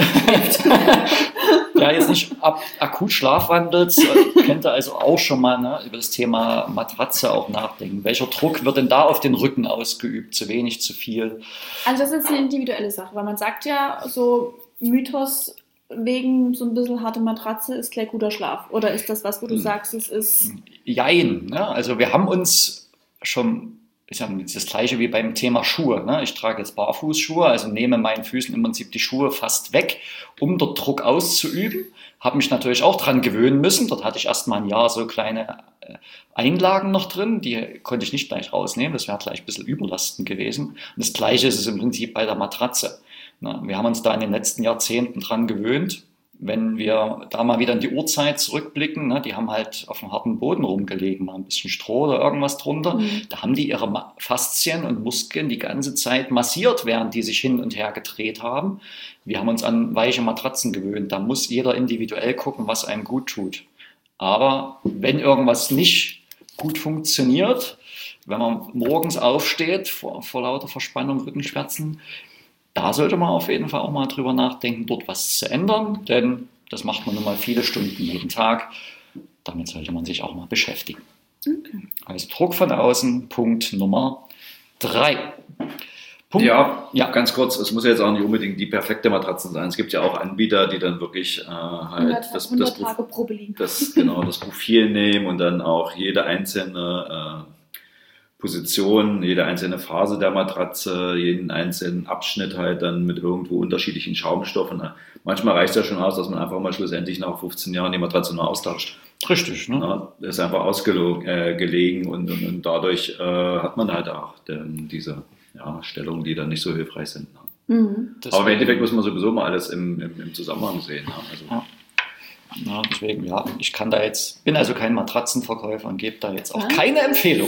ja, jetzt nicht ab, akut schlafwandelt, könnte also auch schon mal ne, über das Thema Matratze auch nachdenken. Welcher Druck wird denn da auf den Rücken ausgeübt? Zu wenig, zu viel? Also das ist eine individuelle Sache, weil man sagt ja so Mythos, wegen so ein bisschen harte Matratze ist gleich guter Schlaf. Oder ist das was, wo du sagst, es ist... Jein. Ne? Also wir haben uns schon, ist ja das gleiche wie beim Thema Schuhe. Ne? Ich trage jetzt Barfußschuhe, also nehme meinen Füßen im Prinzip die Schuhe fast weg, um dort Druck auszuüben. Habe mich natürlich auch dran gewöhnen müssen. Dort hatte ich erst mal ein Jahr so kleine Einlagen noch drin, die konnte ich nicht gleich rausnehmen. Das wäre gleich ein bisschen überlastend gewesen. Und das Gleiche ist es im Prinzip bei der Matratze. Wir haben uns da in den letzten Jahrzehnten dran gewöhnt. Wenn wir da mal wieder in die Urzeit zurückblicken, ne, die haben halt auf dem harten Boden rumgelegen, mal ein bisschen Stroh oder irgendwas drunter. Mhm. Da haben die ihre Faszien und Muskeln die ganze Zeit massiert, während die sich hin und her gedreht haben. Wir haben uns an weiche Matratzen gewöhnt. Da muss jeder individuell gucken, was einem gut tut. Aber wenn irgendwas nicht gut funktioniert, wenn man morgens aufsteht vor, vor lauter Verspannung, Rückenschmerzen, da sollte man auf jeden Fall auch mal drüber nachdenken, dort was zu ändern, denn das macht man nun mal viele Stunden jeden Tag. Damit sollte man sich auch mal beschäftigen. Okay. Also Druck von außen, Punkt Nummer drei. Punkt. Ja, Ja. ganz kurz, es muss ja jetzt auch nicht unbedingt die perfekte Matratze sein. Es gibt ja auch Anbieter, die dann wirklich äh, halt hundert, das, hundert das, Tage Probe liegen. das, genau, das Profil nehmen und dann auch jede einzelne äh, Position, jede einzelne Phase der Matratze, jeden einzelnen Abschnitt halt dann mit irgendwo unterschiedlichen Schaumstoffen. Manchmal reicht es ja schon aus, dass man einfach mal schlussendlich nach fünfzehn Jahren die Matratze nur austauscht. Richtig, ne? Ja, ist einfach ausgelegen und, und, und dadurch äh, hat man halt auch denn diese ja, Stellungen, die dann nicht so hilfreich sind. Ne? Mhm. Aber im Endeffekt muss man sowieso mal alles im, im, im Zusammenhang sehen. Ne? Also, Ja. Ja, deswegen, ja, ich kann da jetzt, bin also kein Matratzenverkäufer und gebe da jetzt auch Was? keine Empfehlung.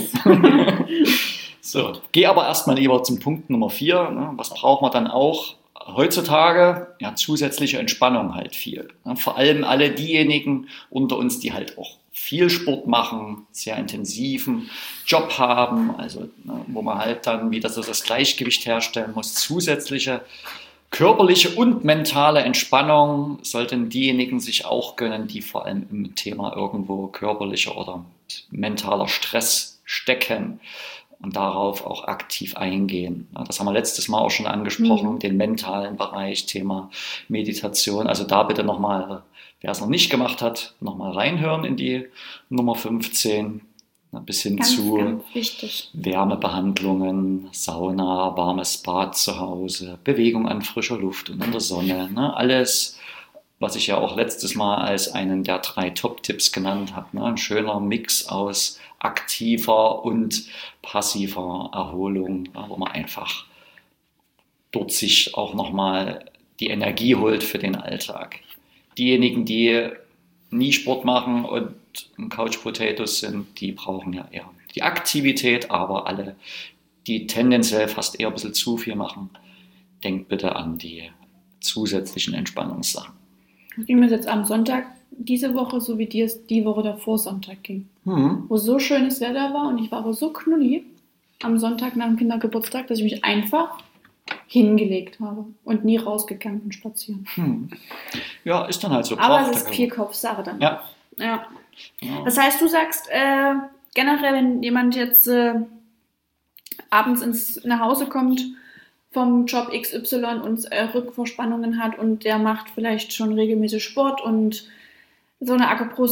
So, gehe aber erstmal lieber zum Punkt Nummer vier. Ne? Was braucht man dann auch heutzutage? Ja, zusätzliche Entspannung halt viel. Ne? Vor allem alle diejenigen unter uns, die halt auch viel Sport machen, sehr intensiven Job haben, also ne, wo man halt dann wieder so das Gleichgewicht herstellen muss, zusätzliche körperliche und mentale Entspannung sollten diejenigen sich auch gönnen, die vor allem im Thema irgendwo körperlicher oder mentaler Stress stecken und darauf auch aktiv eingehen. Ja, das haben wir letztes Mal auch schon angesprochen, Mhm. den mentalen Bereich, Thema Meditation. Also da bitte nochmal, wer es noch nicht gemacht hat, nochmal reinhören in die Nummer fünfzehn. Bis hin Ganz, zu ganz wichtig. Wärmebehandlungen, Sauna, warmes Bad zu Hause, Bewegung an frischer Luft und in der Sonne. Ne? Alles, was ich ja auch letztes Mal als einen der drei Top-Tipps genannt habe. Ne? Ein schöner Mix aus aktiver und passiver Erholung, ja, wo man einfach dort sich auch nochmal die Energie holt für den Alltag. Diejenigen, die nie Sport machen und Couch Potatoes sind, die brauchen ja eher die Aktivität, aber alle, die tendenziell fast eher ein bisschen zu viel machen, denkt bitte an die zusätzlichen Entspannungssachen. Ging mir jetzt am Sonntag diese Woche, so wie dir es die Woche davor Sonntag ging, Hm. wo so schönes Wetter war und ich war aber so knulli am Sonntag nach dem Kindergeburtstag, dass ich mich einfach hingelegt habe und nie rausgegangen bin spazieren. Hm. Ja, ist dann halt so. Aber Braucht es ist der viel Kopfsache dann. Ja. Ja. Ja. Das heißt, du sagst äh, generell, wenn jemand jetzt äh, abends ins, nach Hause kommt vom Job X Y und äh, Rückenverspannungen hat und der macht vielleicht schon regelmäßig Sport und so eine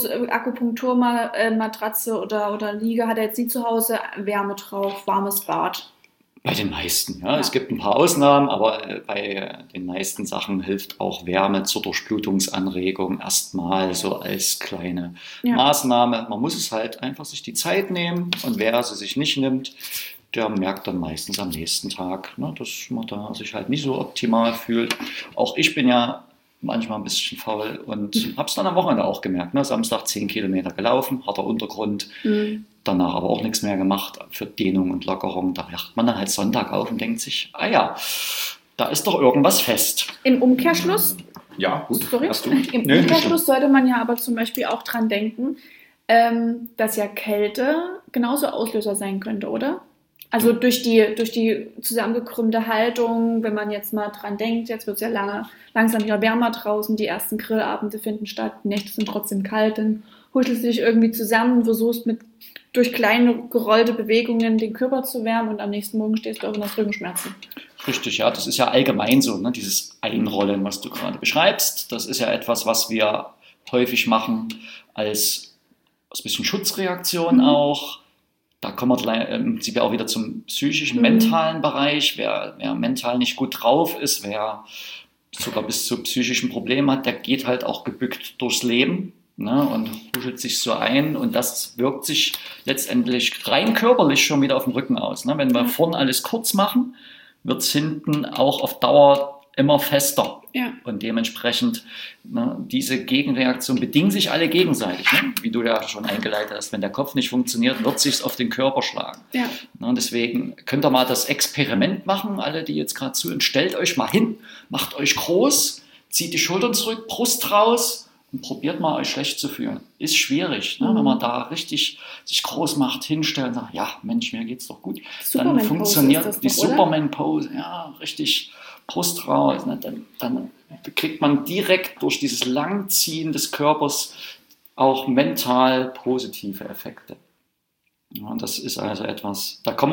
Akupunkturmatratze oder, oder Liege hat er jetzt nie zu Hause, Wärme drauf, warmes Bad. Bei den meisten, ja. Ja. Es gibt ein paar Ausnahmen, aber äh, bei den meisten Sachen hilft auch Wärme zur Durchblutungsanregung erstmal so als kleine Ja. Maßnahme. Man muss es halt einfach sich die Zeit nehmen und wer sie sich nicht nimmt, der merkt dann meistens am nächsten Tag, ne, dass man da sich halt nicht so optimal fühlt. Auch ich bin ja manchmal ein bisschen faul und habe es dann am Wochenende auch gemerkt. Ne? Samstag zehn Kilometer gelaufen, harter Untergrund, Mhm. danach aber auch nichts mehr gemacht für Dehnung und Lockerung. Da wacht man dann halt Sonntag auf und denkt sich, ah ja, da ist doch irgendwas fest. Im Umkehrschluss, ja, gut. sorry, Hast du? im Nö, Umkehrschluss sollte man ja aber zum Beispiel auch dran denken, ähm, dass ja Kälte genauso Auslöser sein könnte, oder? Also durch die, durch die zusammengekrümmte Haltung, wenn man jetzt mal dran denkt, jetzt wird es ja lange, langsam wieder wärmer draußen, die ersten Grillabende finden statt, die Nächte sind trotzdem kalt, dann huschelst du dich irgendwie zusammen, versuchst mit durch kleine gerollte Bewegungen den Körper zu wärmen und am nächsten Morgen stehst du auf und hast Rückenschmerzen. Richtig, ja, das ist ja allgemein so, ne? Dieses Einrollen, was du gerade beschreibst. Das ist ja etwas, was wir häufig machen als, als ein bisschen Schutzreaktion Mhm. auch. Da kommen wir gleich, im Prinzip auch wieder zum psychischen, Mhm. mentalen Bereich. Wer, wer mental nicht gut drauf ist, wer sogar bis zu psychischen Problemen hat, der geht halt auch gebückt durchs Leben, ne, und huschelt sich so ein. Und das wirkt sich letztendlich rein körperlich schon wieder auf den Rücken aus. Ne? Wenn wir Ja. vorne alles kurz machen, wird es hinten auch auf Dauer immer fester. Ja. Und dementsprechend, ne, diese Gegenreaktionen bedingen sich alle gegenseitig. Ne? Wie du ja schon eingeleitet hast, wenn der Kopf nicht funktioniert, wird sich auf den Körper schlagen. Ja. Ne, und deswegen könnt ihr mal das Experiment machen, alle, die jetzt gerade zuhören. Stellt euch mal hin, macht euch groß, zieht die Schultern zurück, Brust raus und probiert mal, euch schlecht zu fühlen. Ist schwierig, ne? Mhm. Wenn man da richtig sich groß macht, hinstellt und sagt, ja, Mensch, mir geht's doch gut. Dann Superman-Pose funktioniert ist das die doch, oder? Superman-Pose, ja, richtig Brust raus. Ne? Dann, dann kriegt man direkt durch dieses Langziehen des Körpers auch mental positive Effekte. Ja, und das ist also etwas, da kommen wir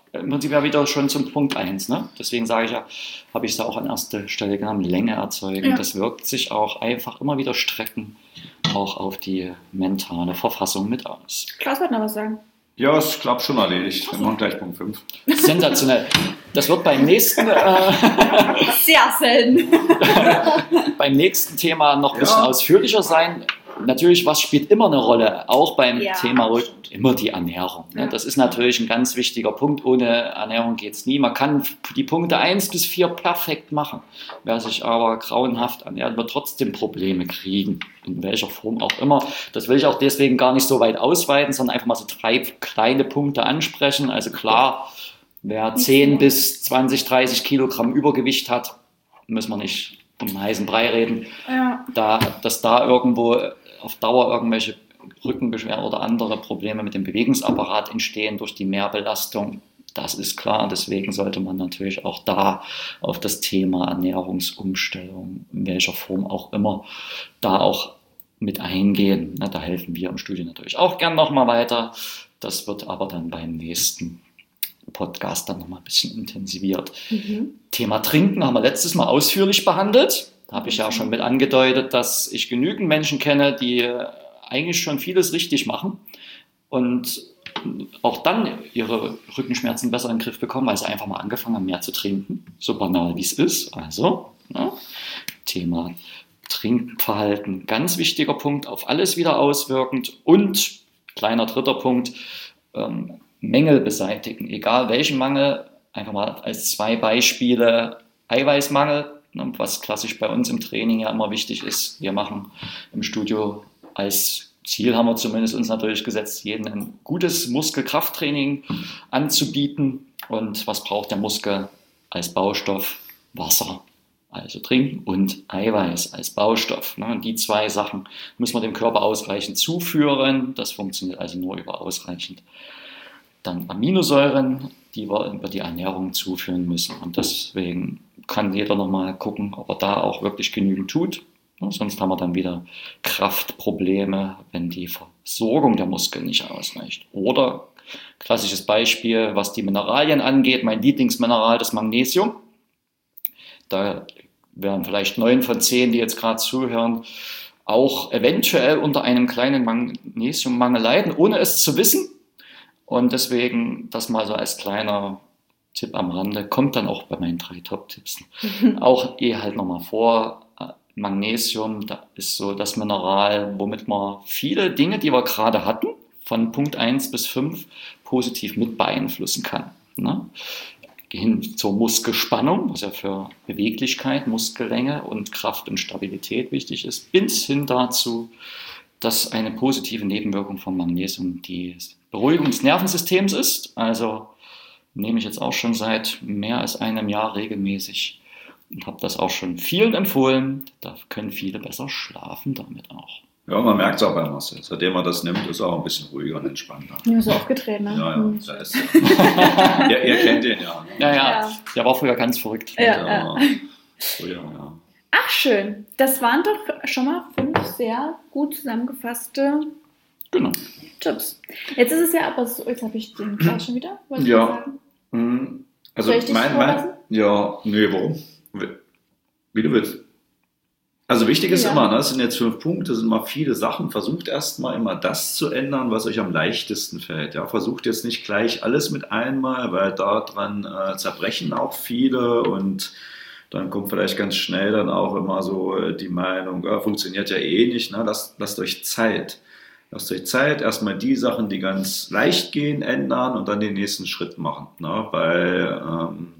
im Prinzip ja wieder schon zum Punkt eins. Ne? Deswegen sage ich ja, habe ich es da auch an erster Stelle genommen, Länge erzeugen. Ja. Das wirkt sich auch einfach immer wieder strecken, auch auf die mentale Verfassung mit aus. Klaus wird noch was sagen. Ja, ich glaube schon erledigt. Wir machen gleich Punkt fünf. Sensationell. Das wird beim nächsten, äh, Sehr selten. beim nächsten Thema noch ein Ja. bisschen ausführlicher sein. Natürlich, was spielt immer eine Rolle, auch beim Ja. Thema Rücken, immer die Ernährung. Ne? Ja. Das ist natürlich ein ganz wichtiger Punkt. Ohne Ernährung geht es nie. Man kann die Punkte eins bis vier perfekt machen. Wer sich aber grauenhaft ernährt, wird trotzdem Probleme kriegen. In welcher Form auch immer. Das will ich auch deswegen gar nicht so weit ausweiten, sondern einfach mal so drei kleine Punkte ansprechen. Also klar, wer zehn bis zwanzig, dreißig Kilogramm Übergewicht hat, müssen wir nicht um einen heißen Brei reden. Ja. Da, dass da irgendwo auf Dauer irgendwelche Rückenbeschwerden oder andere Probleme mit dem Bewegungsapparat entstehen durch die Mehrbelastung, das ist klar. Deswegen sollte man natürlich auch da auf das Thema Ernährungsumstellung, in welcher Form auch immer, da auch mit eingehen. Na, da helfen wir im Studio natürlich auch gern nochmal weiter. Das wird aber dann beim nächsten Podcast dann nochmal ein bisschen intensiviert. Mhm. Thema Trinken haben wir letztes Mal ausführlich behandelt. Da habe ich ja schon mit angedeutet, dass ich genügend Menschen kenne, die eigentlich schon vieles richtig machen und auch dann ihre Rückenschmerzen besser in den Griff bekommen, weil sie einfach mal angefangen haben, mehr zu trinken. So banal wie es ist. Also, ne? Thema Trinkverhalten, ganz wichtiger Punkt, auf alles wieder auswirkend. Und kleiner dritter Punkt, ähm, Mängel beseitigen, egal welchen Mangel, einfach mal als zwei Beispiele, Eiweißmangel, was klassisch bei uns im Training ja immer wichtig ist. Wir machen im Studio als Ziel, haben wir zumindest uns natürlich gesetzt, jedem ein gutes Muskelkrafttraining anzubieten. Und was braucht der Muskel als Baustoff? Wasser, also trinken, und Eiweiß als Baustoff. Und die zwei Sachen müssen wir dem Körper ausreichend zuführen. Das funktioniert also nur über ausreichend dann Aminosäuren, die wir über die Ernährung zuführen müssen. Und deswegen kann jeder nochmal gucken, ob er da auch wirklich genügend tut. Ja, sonst haben wir dann wieder Kraftprobleme, wenn die Versorgung der Muskeln nicht ausreicht. Oder klassisches Beispiel, was die Mineralien angeht, mein Lieblingsmineral, das Magnesium. Da werden vielleicht neun von zehn, die jetzt gerade zuhören, auch eventuell unter einem kleinen Magnesiummangel leiden, ohne es zu wissen. Und deswegen, das mal so als kleiner Tipp am Rande, kommt dann auch bei meinen drei Top-Tipps auch eh halt nochmal vor. Magnesium, da ist so das Mineral, womit man viele Dinge, die wir gerade hatten, von Punkt eins bis fünf positiv mit beeinflussen kann. Ne? Hin zur Muskelspannung, was ja für Beweglichkeit, Muskellänge und Kraft und Stabilität wichtig ist, bis hin dazu, dass eine positive Nebenwirkung von Magnesium die Beruhigung des Nervensystems ist. Also nehme ich jetzt auch schon seit mehr als einem Jahr regelmäßig und habe das auch schon vielen empfohlen. Da können viele besser schlafen damit auch. Ja, man merkt es auch bei Marcel. Seitdem er das nimmt, ist er auch ein bisschen ruhiger und entspannter. Ja, so aufgetreten, ne? Ja, ja, Hm. da ist er. ihr, ihr kennt den ja. Ne? Ja, ja, Ja. der war früher ganz verrückt. Ja. Ja, früher, ja. Ach, schön. Das waren doch schon mal fünf sehr gut zusammengefasste Genau. Tipps. Jetzt ist es ja aber so, jetzt habe ich den Klaus schon wieder. Wolltest du Ja. was sagen? Mhm. Also Soll ich dich mein, mein, vorlassen? ja, nee, warum? Wie du willst. Also wichtig ist Ja. immer, ne, es sind jetzt fünf Punkte, es sind mal viele Sachen. Versucht erstmal immer das zu ändern, was euch am leichtesten fällt. Ja, versucht jetzt nicht gleich alles mit einmal, weil daran äh, zerbrechen auch viele und dann kommt vielleicht ganz schnell dann auch immer so äh, die Meinung, ja, funktioniert ja eh nicht. Ne? Lasst, lasst euch Zeit. Lasst euch Zeit, erstmal die Sachen, die ganz leicht gehen, ändern und dann den nächsten Schritt machen. Ne? Weil ähm,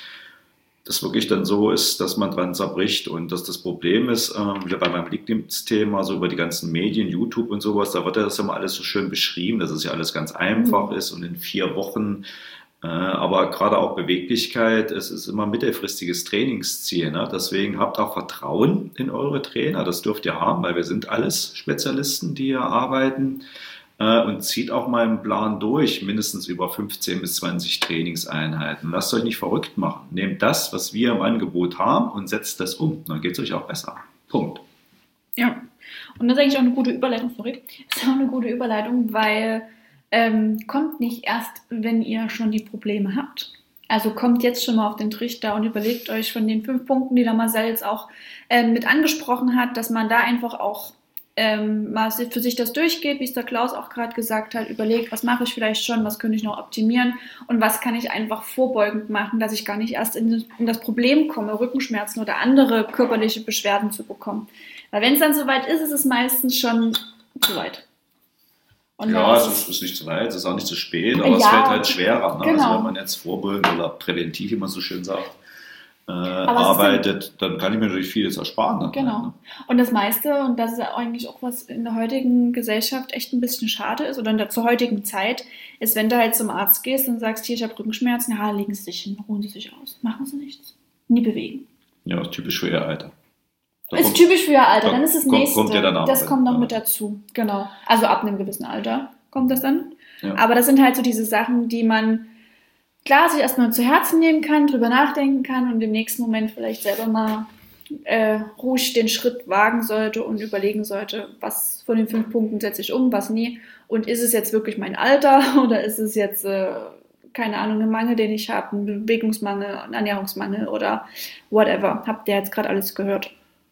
das wirklich dann so ist, dass man dran zerbricht und dass das Problem ist, ähm, wieder bei meinem Lieblingsthema, so über die ganzen Medien, YouTube und sowas, da wird ja das immer alles so schön beschrieben, dass es ja alles ganz einfach Mhm. ist und in vier Wochen, äh, aber gerade auch Beweglichkeit, es ist immer mittelfristiges Trainingsziel. Ne? Deswegen habt auch Vertrauen in eure Trainer, das dürft ihr haben, weil wir sind alles Spezialisten, die hier arbeiten. Und zieht auch mal einen Plan durch, mindestens über fünfzehn bis zwanzig Trainingseinheiten. Lasst euch nicht verrückt machen. Nehmt das, was wir im Angebot haben und setzt das um. Dann geht es euch auch besser. Punkt. Ja. Und das ist eigentlich auch eine gute Überleitung, sorry. Das ist auch eine gute Überleitung, weil ähm, kommt nicht erst, wenn ihr schon die Probleme habt. Also kommt jetzt schon mal auf den Trichter und überlegt euch von den fünf Punkten, die der Marcel jetzt auch ähm, mit angesprochen hat, dass man da einfach auch ähm, mal für sich das durchgeht, wie es der Klaus auch gerade gesagt hat, überlegt, was mache ich vielleicht schon, was könnte ich noch optimieren und was kann ich einfach vorbeugend machen, dass ich gar nicht erst in, in das Problem komme, Rückenschmerzen oder andere körperliche Beschwerden zu bekommen. Weil wenn es dann soweit ist, ist es meistens schon zu weit. Und ja, es ist, ist nicht zu weit, es ist auch nicht zu spät, aber ja, es fällt halt schwerer. Ne? Genau. Also wenn man jetzt vorbeugend oder präventiv, wie man so schön sagt, äh, arbeitet, dann kann ich mir natürlich vieles ersparen. Genau. Ne? Und das meiste, und das ist eigentlich auch was in der heutigen Gesellschaft echt ein bisschen schade ist, oder in der, zur heutigen Zeit, ist, wenn du halt zum Arzt gehst und sagst, hier, ich habe Rückenschmerzen, ja, legen Sie sich hin, ruhen Sie sich aus, machen Sie nichts, nie bewegen. Ja, typisch für Ihr Alter. Da ist kommt, typisch für Ihr Alter, dann ist das kommt, nächste, kommt ja dann auch das mit. kommt noch ja. mit dazu, genau. Also ab einem gewissen Alter kommt das dann. Ja. Aber das sind halt so diese Sachen, die man klar sich erstmal zu Herzen nehmen kann, drüber nachdenken kann und im nächsten Moment vielleicht selber mal äh, ruhig den Schritt wagen sollte und überlegen sollte, was von den fünf Punkten setze ich um, was nie. Und ist es jetzt wirklich mein Alter oder ist es jetzt, äh, keine Ahnung, ein Mangel, den ich habe, ein Bewegungsmangel, ein Ernährungsmangel oder whatever. Habt ihr jetzt gerade alles gehört.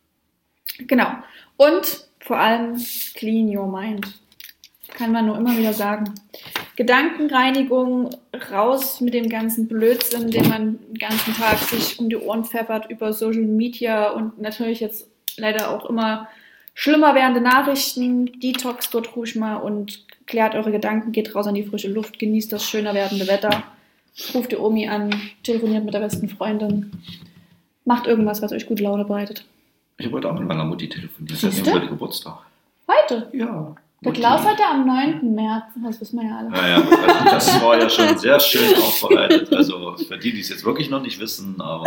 Genau. Und vor allem clean your mind. Kann man nur immer wieder sagen. Gedankenreinigung, raus mit dem ganzen Blödsinn, den man den ganzen Tag sich um die Ohren pfeffert über Social Media und natürlich jetzt leider auch immer schlimmer werdende Nachrichten. Detox dort ruhig mal und klärt eure Gedanken, geht raus an die frische Luft, genießt das schöner werdende Wetter, ruft die Omi an, telefoniert mit der besten Freundin, macht irgendwas, was euch gute Laune bereitet. Ich wollte auch mit meiner Mutti telefonieren. Sie hat heute Geburtstag. Heute? Ja. Der Klaus hatte am neunten März, das wissen wir ja alle. Naja, also das war ja schon sehr schön aufbereitet. Also für die, die es jetzt wirklich noch nicht wissen, aber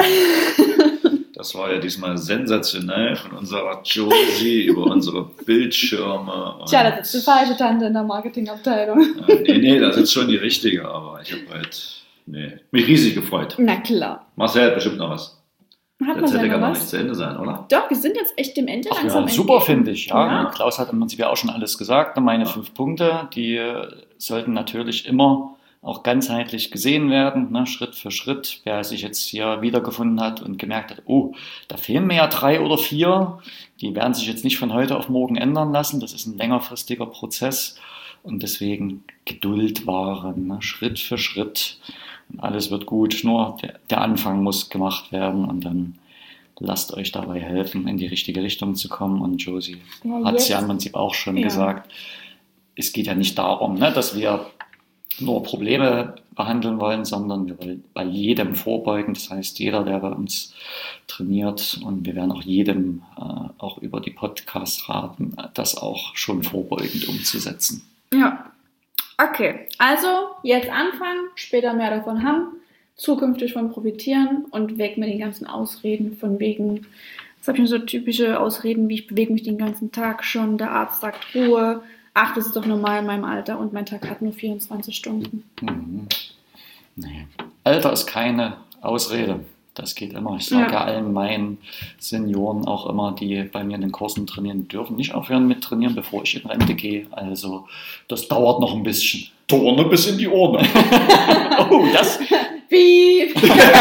das war ja diesmal sensationell von unserer Josie über unsere Bildschirme. Tja, das ist die falsche Tante in der Marketingabteilung. Ja, nee, nee, das ist schon die richtige, aber ich habe halt nee, mich riesig gefreut. Na klar. Marcel hat bestimmt noch was. Hat Jetzt hätte ja gar noch was? nicht zu Ende sein, oder? Doch, wir sind jetzt echt dem Ende Ach, langsam. ja, super, finde ich. Ja. Ja. Klaus hat im Prinzip ja auch schon alles gesagt. Meine fünf Punkte, die sollten natürlich immer auch ganzheitlich gesehen werden, ne, Schritt für Schritt. Wer sich jetzt hier wiedergefunden hat und gemerkt hat, oh, da fehlen mir ja drei oder vier, die werden sich jetzt nicht von heute auf morgen ändern lassen. Das ist ein längerfristiger Prozess und deswegen Geduld wahren, ne, Schritt für Schritt. Und alles wird gut, nur der, der Anfang muss gemacht werden und dann lasst euch dabei helfen, in die richtige Richtung zu kommen. Und Josie Ja, hat es ja jetzt. im Prinzip auch schon Ja. gesagt. Es geht ja nicht darum, ne, dass wir nur Probleme behandeln wollen, sondern wir wollen bei jedem vorbeugen. Das heißt, jeder, der bei uns trainiert, und wir werden auch jedem äh, auch über die Podcasts raten, das auch schon vorbeugend umzusetzen. Ja. Okay, also jetzt anfangen, später mehr davon haben, zukünftig von profitieren und weg mit den ganzen Ausreden von wegen, was habe ich denn so typische Ausreden, wie ich bewege mich den ganzen Tag schon, der Arzt sagt Ruhe, ach, das ist doch normal in meinem Alter und mein Tag hat nur vierundzwanzig Stunden. Mhm. Nee. Alter ist keine Ausrede. Das geht immer. Ich sage ja. allen meinen Senioren auch immer, die bei mir in den Kursen trainieren dürfen, nicht aufhören mit trainieren, bevor ich in Rente gehe. Also das dauert noch ein bisschen. Turne bis in die Urne. Oh, das... Piep!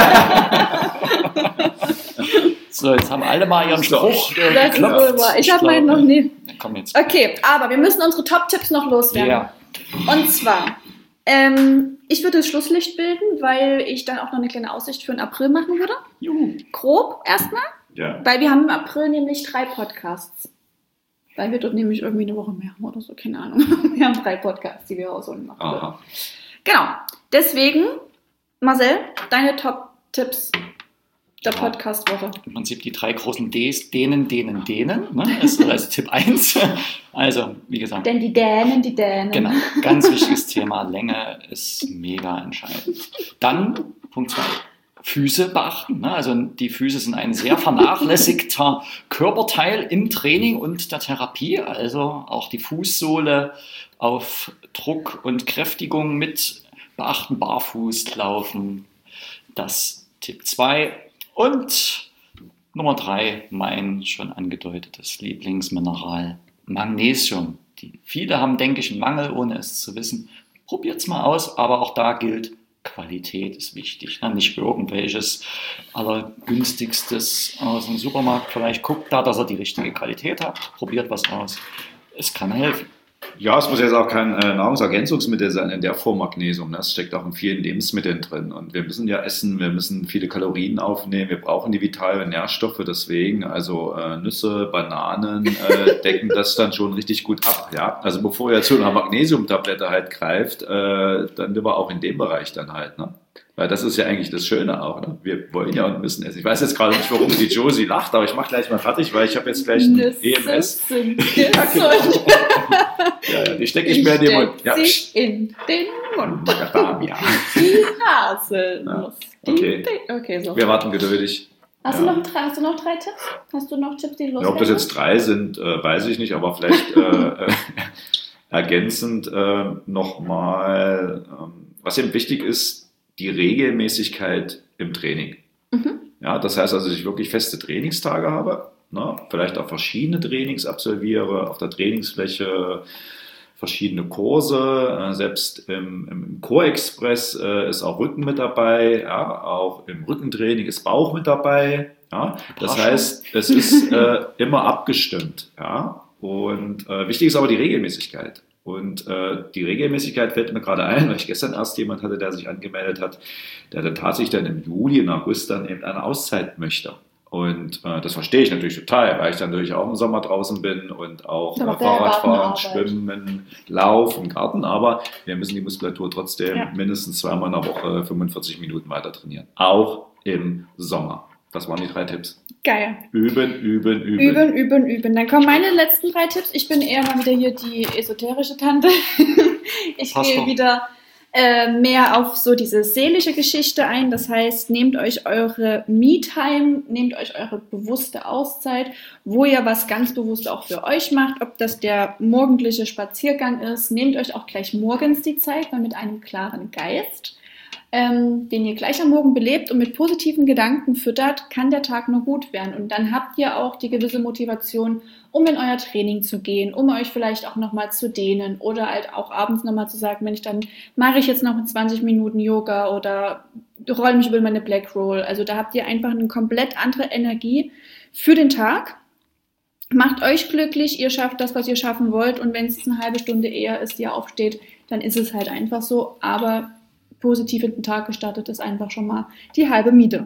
So, jetzt haben alle mal ihren Spruch äh, Das ist wohl wahr. Ich habe meinen noch nie. Komm jetzt. Okay, aber wir müssen unsere Top-Tipps noch loswerden. Ja. Und zwar, ähm, ich würde das Schlusslicht bilden, weil ich dann auch noch eine kleine Aussicht für den April machen würde. Juhu. Grob erstmal, Ja. weil wir haben im April nämlich drei Podcasts. Weil wir dort nämlich irgendwie eine Woche mehr haben oder so, keine Ahnung. Wir haben drei Podcasts, die wir rausholen machen. Aha. Genau, deswegen, Marcel, deine Top-Tipps der Ja. Podcast-Woche. Im Prinzip die drei großen Ds, denen, denen, denen. Ne? Das ist also Tipp eins. Also, wie gesagt, Denn die Dänen, die Dänen. genau, ganz wichtiges Thema. Länge ist mega entscheidend. Dann, Punkt zwei, Füße beachten. Ne? Also die Füße sind ein sehr vernachlässigter Körperteil im Training und der Therapie. Also auch die Fußsohle auf Druck und Kräftigung mit beachten, barfuß laufen. Das Tipp zwei. Und Nummer drei, mein schon angedeutetes Lieblingsmineral, Magnesium. Die, viele haben, denke ich, einen Mangel, ohne es zu wissen. probiert es mal aus, aber auch da gilt, Qualität ist wichtig, ne? Nicht irgendwelches allergünstigstes aus dem Supermarkt. Vielleicht guckt da, dass er die richtige Qualität hat, probiert was aus. Es kann helfen. Ja, es muss jetzt auch kein äh, Nahrungsergänzungsmittel sein in der Form Magnesium. Ne? Das steckt auch in vielen Lebensmitteln drin. Und wir müssen ja essen, wir müssen viele Kalorien aufnehmen, wir brauchen die vitalen Nährstoffe. Deswegen, also äh, Nüsse, Bananen äh, decken das dann schon richtig gut ab. Ja? Also bevor ihr zu einer Magnesiumtablette halt greift, äh, dann lieber auch in dem Bereich dann halt. Ne? Weil das ist ja eigentlich das Schöne auch. Ne? Wir wollen ja und müssen essen. Ich weiß jetzt gerade nicht, warum die Josie lacht, aber ich mache gleich mal fertig, weil ich habe jetzt gleich ein Nüsse E M S. sind Ja, genau. Ja, ja, die stecke ich, ich mir in den Mund. Ja. Sie in den Mund. Macadamia. Die Haselnuss. Ja. Okay. Die, okay, so. Wir warten geduldig. Hast, Ja. du noch, hast du noch drei Tipps? Hast du noch Tipps, die du Ja, ob das loswerden? jetzt drei sind, äh, weiß ich nicht, aber vielleicht äh, äh, ergänzend äh, nochmal, ähm, was eben wichtig ist, die Regelmäßigkeit im Training. Mhm. Ja, das heißt also, dass ich wirklich feste Trainingstage habe, ne? Vielleicht auch verschiedene Trainings absolviere, auf der Trainingsfläche verschiedene Kurse, äh, selbst im, im Core Express äh, ist auch Rücken mit dabei, ja? Auch im Rückentraining ist Bauch mit dabei. Ja? Das heißt, es ist äh, immer abgestimmt. Ja? Und äh, wichtig ist aber die Regelmäßigkeit. Und äh, die Regelmäßigkeit fällt mir gerade ein, weil ich gestern erst jemand hatte, der sich angemeldet hat, der dann tatsächlich dann im Juli, im August dann eben eine Auszeit möchte. Und äh, das verstehe ich natürlich total, weil ich dann natürlich auch im Sommer draußen bin und auch äh, Fahrradfahren, Schwimmen, Laufen, Garten. Aber wir müssen die Muskulatur trotzdem ja. mindestens zweimal in der Woche fünfundvierzig Minuten weiter trainieren. Auch im Sommer. Das waren die drei Tipps. Geil. Üben, üben, üben. Üben, üben, üben. Dann kommen meine letzten drei Tipps. Ich bin eher mal wieder hier die esoterische Tante. Ich Passt gehe doch. wieder äh, mehr auf so diese seelische Geschichte ein. Das heißt, nehmt euch eure Me-Time, nehmt euch eure bewusste Auszeit, wo ihr was ganz bewusst auch für euch macht. Ob das der morgendliche Spaziergang ist, nehmt euch auch gleich morgens die Zeit, weil mit einem klaren Geist. Ähm, den ihr gleich am Morgen belebt und mit positiven Gedanken füttert, kann der Tag nur gut werden. Und dann habt ihr auch die gewisse Motivation, um in euer Training zu gehen, um euch vielleicht auch nochmal zu dehnen oder halt auch abends nochmal zu sagen, Mensch, dann mache ich jetzt noch zwanzig Minuten Yoga oder roll mich über meine Black Roll. Also da habt ihr einfach eine komplett andere Energie für den Tag. Macht euch glücklich, ihr schafft das, was ihr schaffen wollt. Und wenn es eine halbe Stunde eher ist, die ihr aufsteht, dann ist es halt einfach so. Aber positiv in den Tag gestartet ist einfach schon mal die halbe Miete.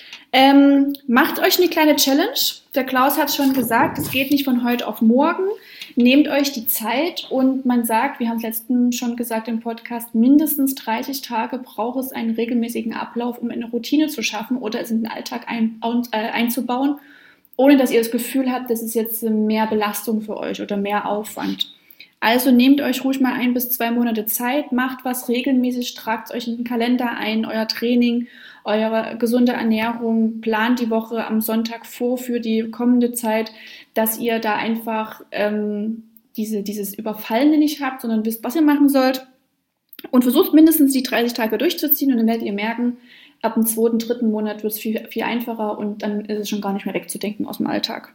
Ähm, macht euch eine kleine Challenge. Der Klaus hat es schon gesagt, es geht nicht von heute auf morgen. Nehmt euch die Zeit und man sagt, wir haben es letztens schon gesagt im Podcast, mindestens dreißig Tage braucht es einen regelmäßigen Ablauf, um eine Routine zu schaffen oder es in den Alltag ein, äh, einzubauen, ohne dass ihr das Gefühl habt, das ist jetzt mehr Belastung für euch oder mehr Aufwand. Also nehmt euch ruhig mal ein bis zwei Monate Zeit, macht was regelmäßig, tragt euch in den Kalender ein, euer Training, eure gesunde Ernährung, plant die Woche am Sonntag vor für die kommende Zeit, dass ihr da einfach ähm, diese, dieses Überfallene nicht habt, sondern wisst, was ihr machen sollt und versucht mindestens die dreißig Tage durchzuziehen und dann werdet ihr merken, ab dem zweiten, dritten Monat wird es viel, viel einfacher und dann ist es schon gar nicht mehr wegzudenken aus dem Alltag.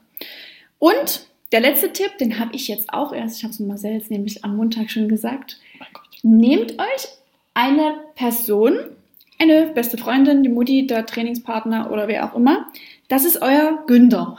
Und der letzte Tipp, den habe ich jetzt auch erst, ich habe es Marcel jetzt nämlich am Montag schon gesagt, nehmt euch eine Person, eine beste Freundin, die Mutti, der Trainingspartner oder wer auch immer, das ist euer Günther.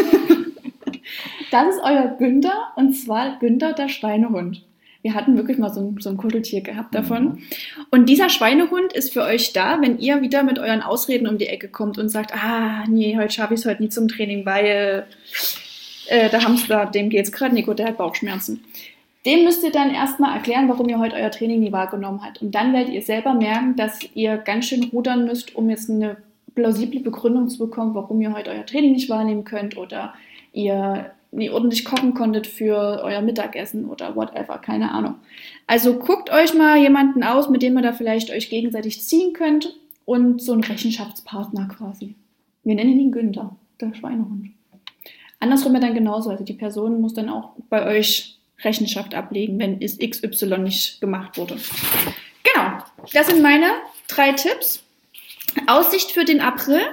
Das ist euer Günther und zwar Günther, der Schweinehund. Wir hatten wirklich mal so ein, so ein Kuscheltier gehabt davon. Und dieser Schweinehund ist für euch da, wenn ihr wieder mit euren Ausreden um die Ecke kommt und sagt, ah, nee, heute schaffe ich es heute nie zum Training, weil äh, der Hamster, dem geht's gerade, Nico, der hat Bauchschmerzen. Dem müsst ihr dann erstmal erklären, warum ihr heute euer Training nie wahrgenommen habt. Und dann werdet ihr selber merken, dass ihr ganz schön rudern müsst, um jetzt eine plausible Begründung zu bekommen, warum ihr heute euer Training nicht wahrnehmen könnt oder ihr nie ordentlich kochen konntet für euer Mittagessen oder whatever, keine Ahnung. Also guckt euch mal jemanden aus, mit dem ihr da vielleicht euch gegenseitig ziehen könnt und so einen Rechenschaftspartner quasi. Wir nennen ihn Günther, der Schweinehund. Andersrum ja dann genauso, also die Person muss dann auch bei euch Rechenschaft ablegen, wenn es X Y nicht gemacht wurde. Genau, das sind meine drei Tipps. Aussicht für den April.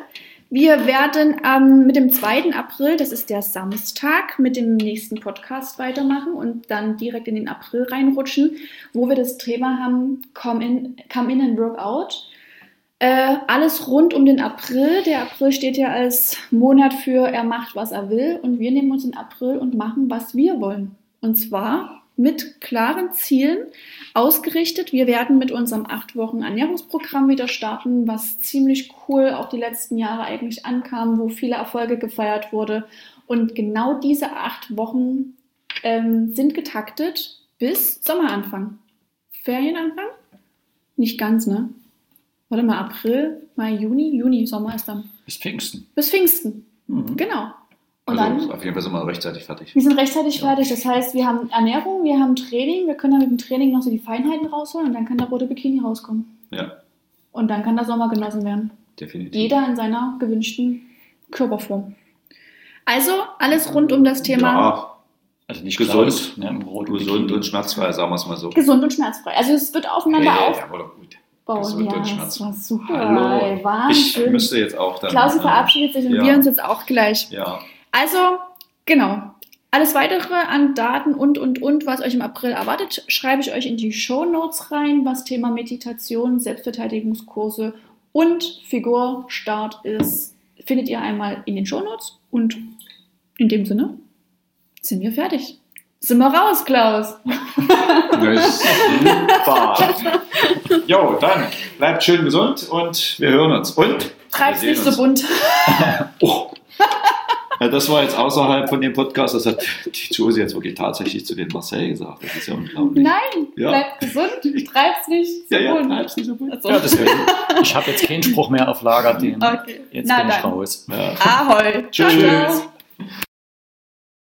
Wir werden ähm, mit dem zweiten April, das ist der Samstag, mit dem nächsten Podcast weitermachen und dann direkt in den April reinrutschen, wo wir das Thema haben, Come in, come in and work out. Äh, alles rund um den April. Der April steht ja als Monat für er macht, was er will. Und wir nehmen uns den April und machen, was wir wollen. Und zwar mit klaren Zielen ausgerichtet. Wir werden mit unserem acht Wochen Ernährungsprogramm wieder starten, was ziemlich cool auch die letzten Jahre eigentlich ankam, wo viele Erfolge gefeiert wurde. Und genau diese acht Wochen ähm, sind getaktet bis Sommeranfang. Ferienanfang? Nicht ganz, ne? Warte mal, April, Mai, Juni, Juni, Sommer ist dann. Bis Pfingsten. Bis Pfingsten, Mhm. genau. Und Also dann, auf jeden Fall sind wir rechtzeitig fertig. wir sind rechtzeitig Ja. fertig. Das heißt, wir haben Ernährung, wir haben Training, wir können dann mit dem Training noch so die Feinheiten rausholen und dann kann der rote Bikini rauskommen. Ja, Und dann kann der Sommer genossen werden. definitiv. Jeder in seiner gewünschten Körperform. Also, alles rund um das Thema Ja, Also nicht Gesund. Klaus, ne, im roten gesund Bikini. und schmerzfrei, sagen wir es mal so. gesund und schmerzfrei. Also, es wird aufeinander Hey, aufbauen. ja, aber doch gut. Ja, gesund und das schmerzfrei. war super. Hallo. ey, Ich Wahnsinn. müsste jetzt auch dann... Klausi äh, verabschiedet sich und ja. wir uns jetzt auch gleich. Ja, Also, genau. Alles weitere an Daten und, und, und, was euch im April erwartet, schreibe ich euch in die Shownotes rein, was Thema Meditation, Selbstverteidigungskurse und Figurstart ist, findet ihr einmal in den Shownotes. Und in dem Sinne sind wir fertig. Sind wir raus, Klaus? super. Jo, dann bleibt schön gesund und wir hören uns. Und Treib's wir nicht sehen so uns. bunt. Oh. Ja, das war jetzt außerhalb von dem Podcast, das hat die Josie jetzt wirklich tatsächlich zu den Marcel gesagt. Das ist ja unglaublich. Nein, Ja. bleibt gesund, treib's nicht so Ja, ja, bunt. treib's nicht so bunt. Also, Ja, deswegen. Ich habe jetzt keinen Spruch mehr auf Lager, den okay. jetzt Na bin ich dann. raus. Ja. Ahoi. Ciao, Tschüss. ciao.